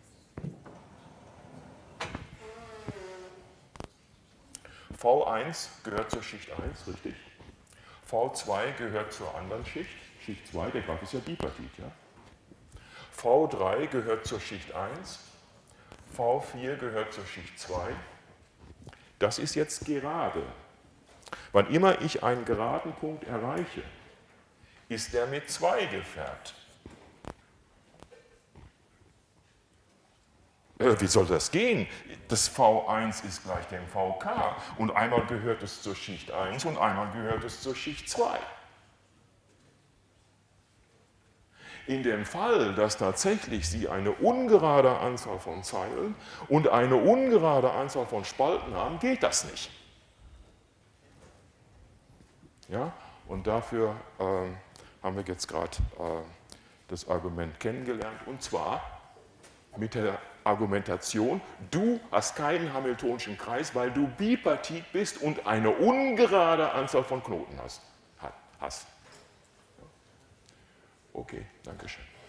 [SPEAKER 1] V eins gehört zur Schicht eins, richtig? V zwei gehört zur anderen Schicht, Schicht zwei, der Graph ist ja bipartit, ja? V drei gehört zur Schicht eins, V vier gehört zur Schicht zwei. Das ist jetzt gerade. Wann immer ich einen geraden Punkt erreiche, ist der mit zwei gefärbt. Äh, wie soll das gehen? Das V eins ist gleich dem V K und einmal gehört es zur Schicht eins und einmal gehört es zur Schicht zwei. In dem Fall, dass tatsächlich Sie eine ungerade Anzahl von Zeilen und eine ungerade Anzahl von Spalten haben, geht das nicht. Ja? Und dafür äh, haben wir jetzt gerade äh, das Argument kennengelernt, und zwar mit der Argumentation, du hast keinen Hamiltonschen Kreis, weil du bipartit bist und eine ungerade Anzahl von Knoten hast. hast. Okay, danke schön.